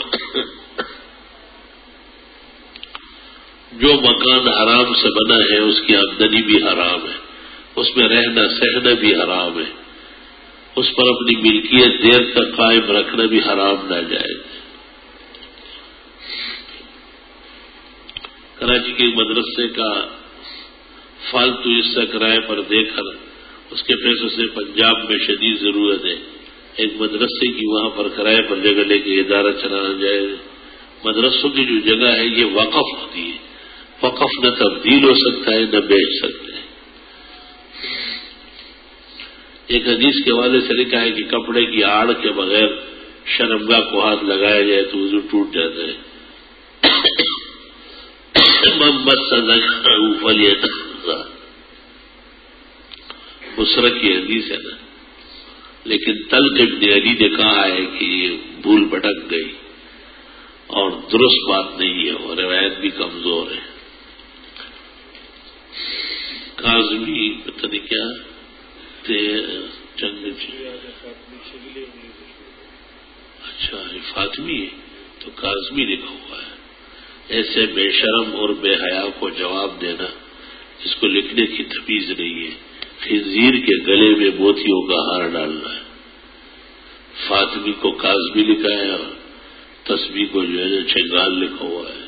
جو مکان حرام سے بنا ہے اس کی آمدنی بھی حرام ہے، اس میں رہنا سہنا بھی حرام ہے، اس پر اپنی ملکیت دیر تک قائم رکھنا بھی حرام ناجائز. کراچی کے مدرسے کا فالتو حصہ کرائے پر دے کر اس کے پیسوں سے پنجاب میں شدید ضرورت ہے. ایک مدرسے کی وہاں پر کرائے پر جگہ لے کے ادارہ چلانا جائے. مدرسوں کی جو جگہ ہے یہ وقف ہوتی ہے، وقف نہ تبدیل ہو سکتا ہے نہ بیچ سکتے ہیں. ایک حدیث کے حوالے سے لکھا ہے کہ کپڑے کی آڑ کے بغیر شرمگاہ کو ہاتھ لگایا جائے تو وضو ٹوٹ جاتا ہے. مسرت کی حدیث ہے نا، لیکن طلق ابن علی نے کہا ہے کہ یہ بھول بھٹک گئی اور درست بات نہیں ہے اور روایت بھی کمزور ہے. کاظمی پتہ نہیں کیا چند اچھا فاطمی ہے تو کاظمی لکھا ہوا ہے. ایسے بے شرم اور بے حیا کو جواب دینا جس کو لکھنے کی تمیز نہیں ہے. خنزیر کے گلے میں موتیوں کا ہار ڈالنا ہے. فاطمی کو کاظمی لکھا ہے اور تسبیح کو جو ہے چنگال لکھا ہوا ہے.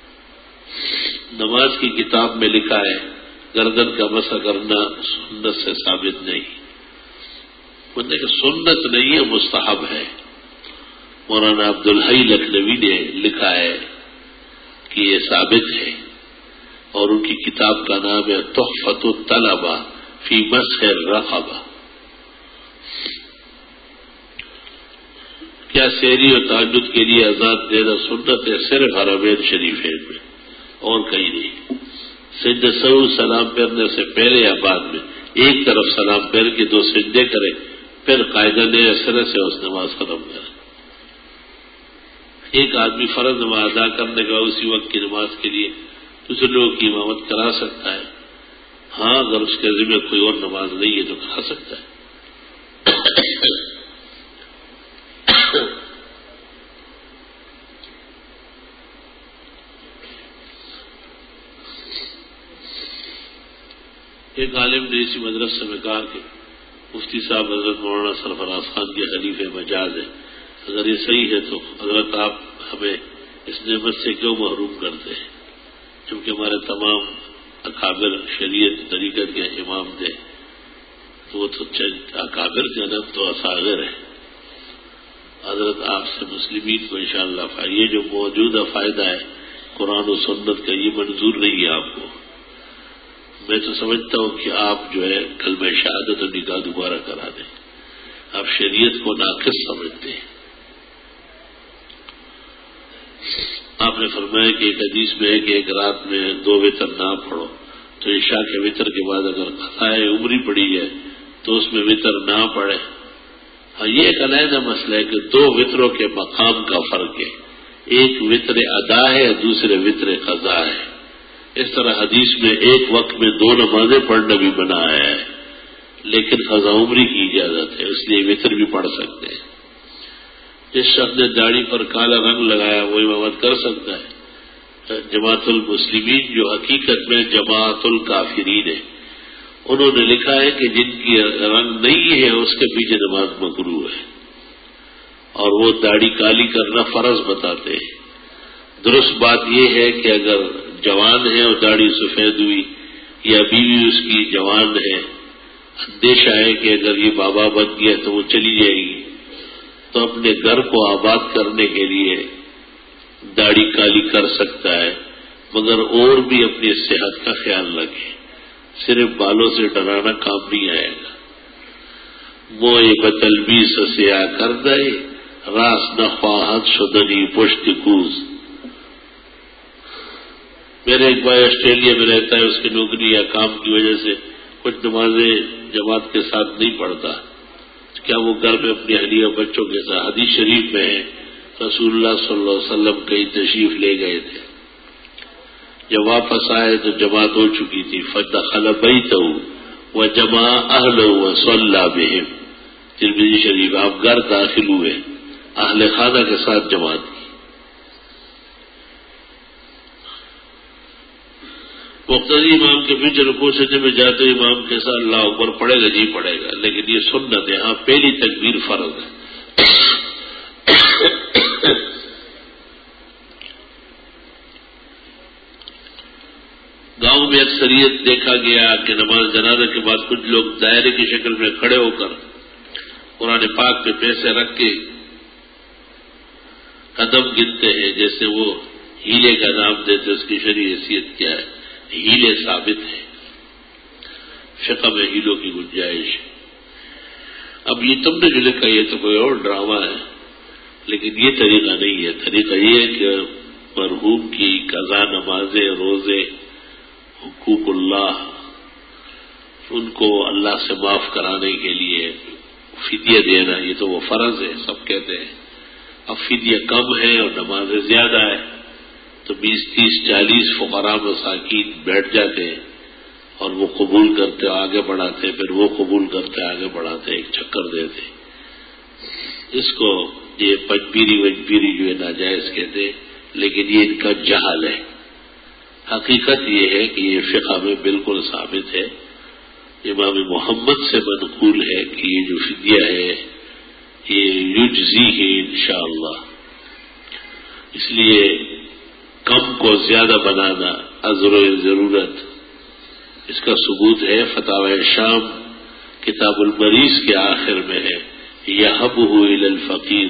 نماز کی کتاب میں لکھا ہے گردن کا مسح کرنا سنت سے ثابت نہیں. مطلب کہ سنت نہیں ہے، مستحب ہے. مولانا عبدالحی لکھنوی نے لکھا ہے کہ یہ ثابت ہے اور ان کی کتاب کا نام ہے تحفۃ الطلبہ فی مسح الرقبہ. کیا سحری اور تہجد کے لیے اذان دینا سنت ہے؟ صرف حرمین شریفین میں اور کہیں نہیں. سجدہ سہو سلام پھیرنے سے پہلے یا بعد میں ایک طرف سلام پھیر کے دو سجدے کرے، پھر قاعدہ نئے سرے سے اس نماز ختم کرے. ایک آدمی فرض نماز ادا کرنے کا اسی وقت کی نماز کے لیے دوسرے لوگوں کی امامت کرا سکتا ہے. ہاں اگر اس کے ذمہ کوئی اور نماز نہیں ہے تو کرا سکتا ہے. ایک عالم نے اسی مدرسے میں کہا کہ مفتی صاحب حضرت مولانا سرفراز خان کے خلیفہ مجاز ہے. اگر یہ صحیح ہے تو حضرت آپ ہمیں اس نعمت سے کیوں محروم کرتے ہیں؟ کیونکہ ہمارے تمام اکابر شریعت طریقت کے امام تھے تو وہ تو اکابر کے ادب تو اصاغر ہے. حضرت آپ سے مسلمین کو انشاءاللہ یہ جو موجودہ فائدہ ہے قرآن و سنت کا یہ منظور نہیں ہے آپ کو. میں تو سمجھتا ہوں کہ آپ جو ہے کلمہ شہادت و نکاح دوبارہ کرا دیں. آپ شریعت کو ناقص سمجھتے ہیں. آپ نے فرمایا کہ ایک حدیث میں ہے کہ ایک رات میں دو وطر نہ پڑھو تو عشاء کے وطر کے بعد اگر قضاء عمری پڑی ہے تو اس میں وطر نہ پڑے. ہاں یہ ایک علیحدہ مسئلہ ہے کہ دو وطروں کے مقام کا فرق ہے. ایک وطر ادا ہے دوسرے وطر قضاء ہے. اس طرح حدیث میں ایک وقت میں دو نمازیں پڑھنا بھی منع ہے لیکن قضاء عمری کی اجازت ہے، اس لیے وطر بھی پڑھ سکتے ہیں. جس شخص نے داڑھی پر کالا رنگ لگایا وہ امامت کر سکتا ہے. جماعت المسلمین جو حقیقت میں جماعت الکافرین ہے انہوں نے لکھا ہے کہ جن کی رنگ نہیں ہے اس کے پیچھے نماز مکروہ ہے اور وہ داڑھی کالی کرنا فرض بتاتے ہیں. درست بات یہ ہے کہ اگر جوان ہے اور داڑھی سفید ہوئی یا بیوی اس کی جوان ہے، اندیشہ ہے کہ اگر یہ بابا بن گیا تو وہ چلی جائے گی، تو اپنے گھر کو آباد کرنے کے لیے داڑھی کالی کر سکتا ہے، مگر اور بھی اپنی صحت کا خیال رکھے. صرف بالوں سے ڈرانا کام نہیں آئے گا. موئے بتلبیس سیاہ کر دے راس نہ خواہد شدنی پشت کوز. میرے ایک بھائی آسٹریلیا میں رہتا ہے، اس کی نوکری یا کام کی وجہ سے کچھ نمازیں جماعت کے ساتھ نہیں پڑھتا. کیا وہ گھر میں اپنی اہلیہ بچوں کے ساتھ؟ حدیث شریف میں ہے رسول اللہ صلی اللہ علیہ وسلم کہیں تشریف لے گئے تھے، جب واپس آئے تو جماعت ہو چکی تھی. فدخل بیتہ وجمع اہلہ وصلی بہم. ترمذی شریف. آپ گھر داخل ہوئے، اہل خانہ کے ساتھ جماعت کی. مقتدی امام کے پیچھے رکوع سجدے میں جاتے امام کے ساتھ اللہ اکبر پڑھے گا جی پڑھے گا، لیکن یہ سنت ہے. ہاں پہلی تکبیر فرض ہے. گاؤں میں اکثریت دیکھا گیا کہ نماز جنازہ کے بعد کچھ لوگ دائرے کی شکل میں کھڑے ہو کر قرآن پاک پہ پیسے رکھ کے قدم گنتے ہیں جیسے وہ ہیلے کا نام دیتے. اس کی شرعی حیثیت کیا ہے؟ ہیلے ثابت ہے، فقہ میں ہیلوں کی گنجائش ہے. اب یہ تم نے جو لکھا یہ تو کوئی اور ڈرامہ ہے، لیکن یہ طریقہ نہیں ہے. طریقہ یہ ہے کہ مرحوم کی قضا نمازیں، روزے، حقوق اللہ، ان کو اللہ سے معاف کرانے کے لیے فدیہ دینا، یہ تو وہ فرض ہے سب کہتے ہیں. اب فدیہ کم ہے اور نمازیں زیادہ ہے تو بیس تیس چالیس فقراء مساکین بیٹھ جاتے ہیں اور وہ قبول کرتے آگے بڑھاتے، پھر وہ قبول کرتے آگے بڑھاتے، ایک چکر دیتے. اس کو یہ پجبیری وجبیری جو ہے ناجائز کہتے ہیں، لیکن یہ ان کا جہل ہے. حقیقت یہ ہے کہ یہ فقہ میں بالکل ثابت ہے، امام محمد سے منقول ہے کہ یہ جو فدیہ ہے یہ یجزی ہے انشاءاللہ. اس لیے کم کو زیادہ بنانا عذر ضرورت، اس کا ثبوت ہے فتاوی شام کتاب المریض کے آخر میں ہے یہبہ الی الفقیر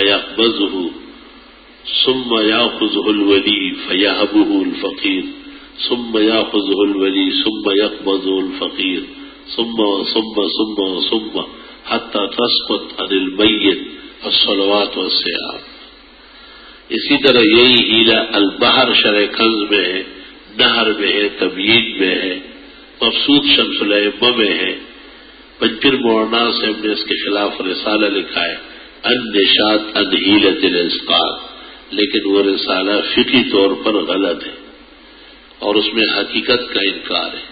فیقبضہ ثم یاخذہ الولی فیہبہ الفقیر ثم يأخذه الولي ثم يقبضه الفقير ثم ثم ثم ثم حتى تسقط عن الميت الصلوات والصيام. اسی طرح یہی ہیلا البحر شرح کنز میں ہے، نہر میں ہے، تبیین میں ہے، مبسوط شمس الائمہ میں ہے. پنجر مولانا صاحب نے اس کے خلاف رسالہ لکھا ہے النشاط عن حیلۃ الاسقاط، لیکن وہ رسالہ فقہی طور پر غلط ہے اور اس میں حقیقت کا انکار ہے.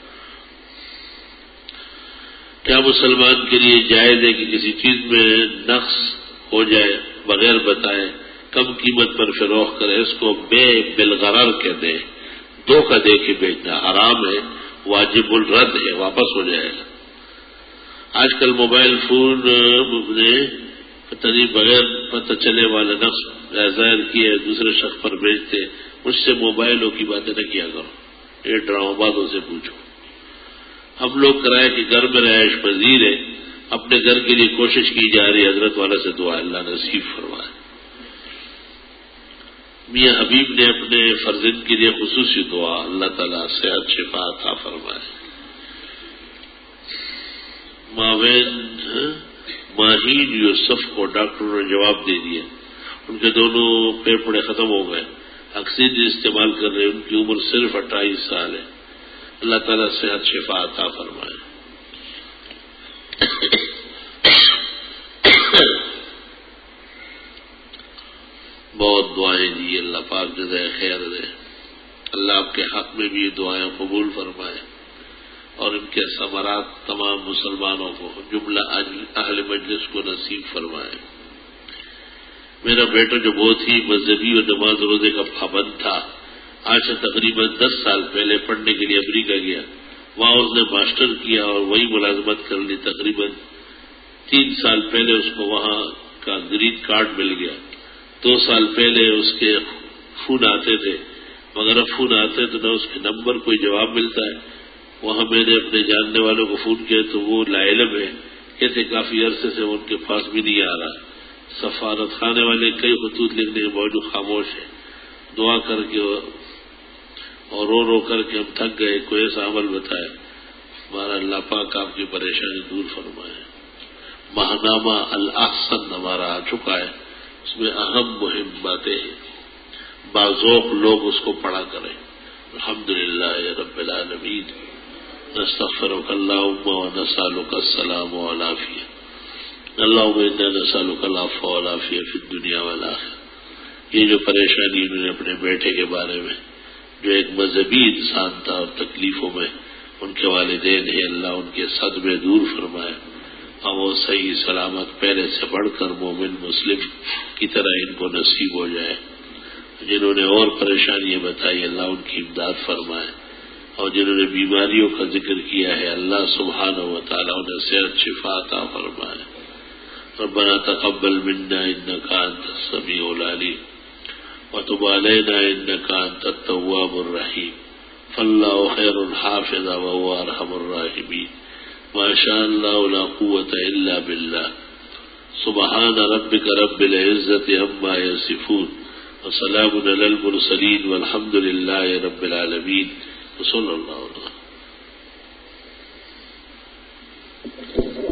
کیا مسلمان کے لیے جائز ہے کہ کسی چیز میں نقص ہو جائے بغیر بتائے کم قیمت پر فروخت کرے؟ اس کو بے بالغرر کہتے ہیں، دھوکہ دے کے بیچنا حرام ہے، واجب الرد ہے، واپس ہو جائے گا. آج کل موبائل فون نے پتہ نہیں بغیر پتہ چلے والا نقص ظاہر کیے دوسرے شخص پر بیچتے. مجھ سے موبائلوں کی باتیں نہ کیا کرو، یہ ڈرامہ بازوں سے پوچھو. ہم لوگ کرائے کہ گھر میں رہائش پذیر ہے، اپنے گھر کے لیے کوشش کی جا رہی ہے، حضرت والا سے دعا اللہ نصیب فرمائے. میاں حبیب نے اپنے فرزند کے لیے خصوصی دعا اللہ تعالیٰ صحت شفا عطا فرمائے. ماوین ماہین یوسف کو ڈاکٹروں نے جواب دے دیا، ان کے دونوں پھیپھڑے ختم ہو گئے، آکسیجن استعمال کر رہے، ان کی عمر صرف اٹھائیس سال ہے. اللہ تعالیٰ صحت شفا عطا فرمائے. بہت دعائیں دی، اللہ پاک جزائے خیر دے. اللہ آپ کے حق میں بھی یہ دعائیں قبول فرمائے اور ان کے ثمرات تمام مسلمانوں کو، جملہ اہل مجلس کو نصیب فرمائے. میرا بیٹا جو بہت ہی مذہبی اور نماز روزے کا پابند تھا، آج سے تقریباً دس سال پہلے پڑھنے کے لیے امریکہ گیا. وہاں اس نے ماسٹر کیا اور وہی ملازمت کر لی. تقریباً تین سال پہلے اس کو وہاں کا گرین کارڈ مل گیا. دو سال پہلے اس کے فون آتے تھے، مگر اب فون آتے تو نہ اس کے نمبر کوئی جواب ملتا ہے. وہاں میں نے اپنے جاننے والوں کو فون کیا تو وہ لاعلم ہے، کہتے کافی عرصے سے ان کے پاس بھی نہیں آ رہا. سفارت خانے والے کئی خطوط لکھنے کے باوجود خاموش ہے. دعا کر کے اور رو رو کر کے ہم تھک گئے، کوئی ایسا عمل بتائے. ہمارا اللہ پاک آپ کی پریشانی دور فرمائے. ماہنامہ الاحسن ہمارا آ چکا ہے، اس میں اہم مہم باتیں ہیں، باذوق لوگ اس کو پڑھا کریں. الحمدللہ رب العالمین. نستغفرک اللہم ونسألک السلام والعافیہ. اللہم انا نسألک العفو والعافیہ فی الدنیا والآخرہ. یہ جو پریشانی انہوں نے اپنے بیٹے کے بارے میں، جو ایک مذہبی انسان تھا اور تکلیفوں میں ان کے والدین ہیں، اللہ ان کے صدمے دور فرمائے اور وہ صحیح سلامت پہلے سے بڑھ کر مومن مسلم کی طرح ان کو نصیب ہو جائے. جنہوں نے اور پریشانیاں بتائی اللہ ان کی امداد فرمائے، اور جنہوں نے بیماریوں کا ذکر کیا ہے اللہ سبحانہ و تعالیٰ انہیں صحت شفا عطا فرمائے. ربنا تقبل منا انك انت السميع العليم وتب علينا انك انت التواب الرحيم. فالله خير حافظا وهو ارحم الراحمين. ما شاء الله لا قوة الا بالله. سبحان ربك رب العزة عما يصفون وسلام على المرسلين والحمد لله رب العالمين. وصلى الله عليه وسلم.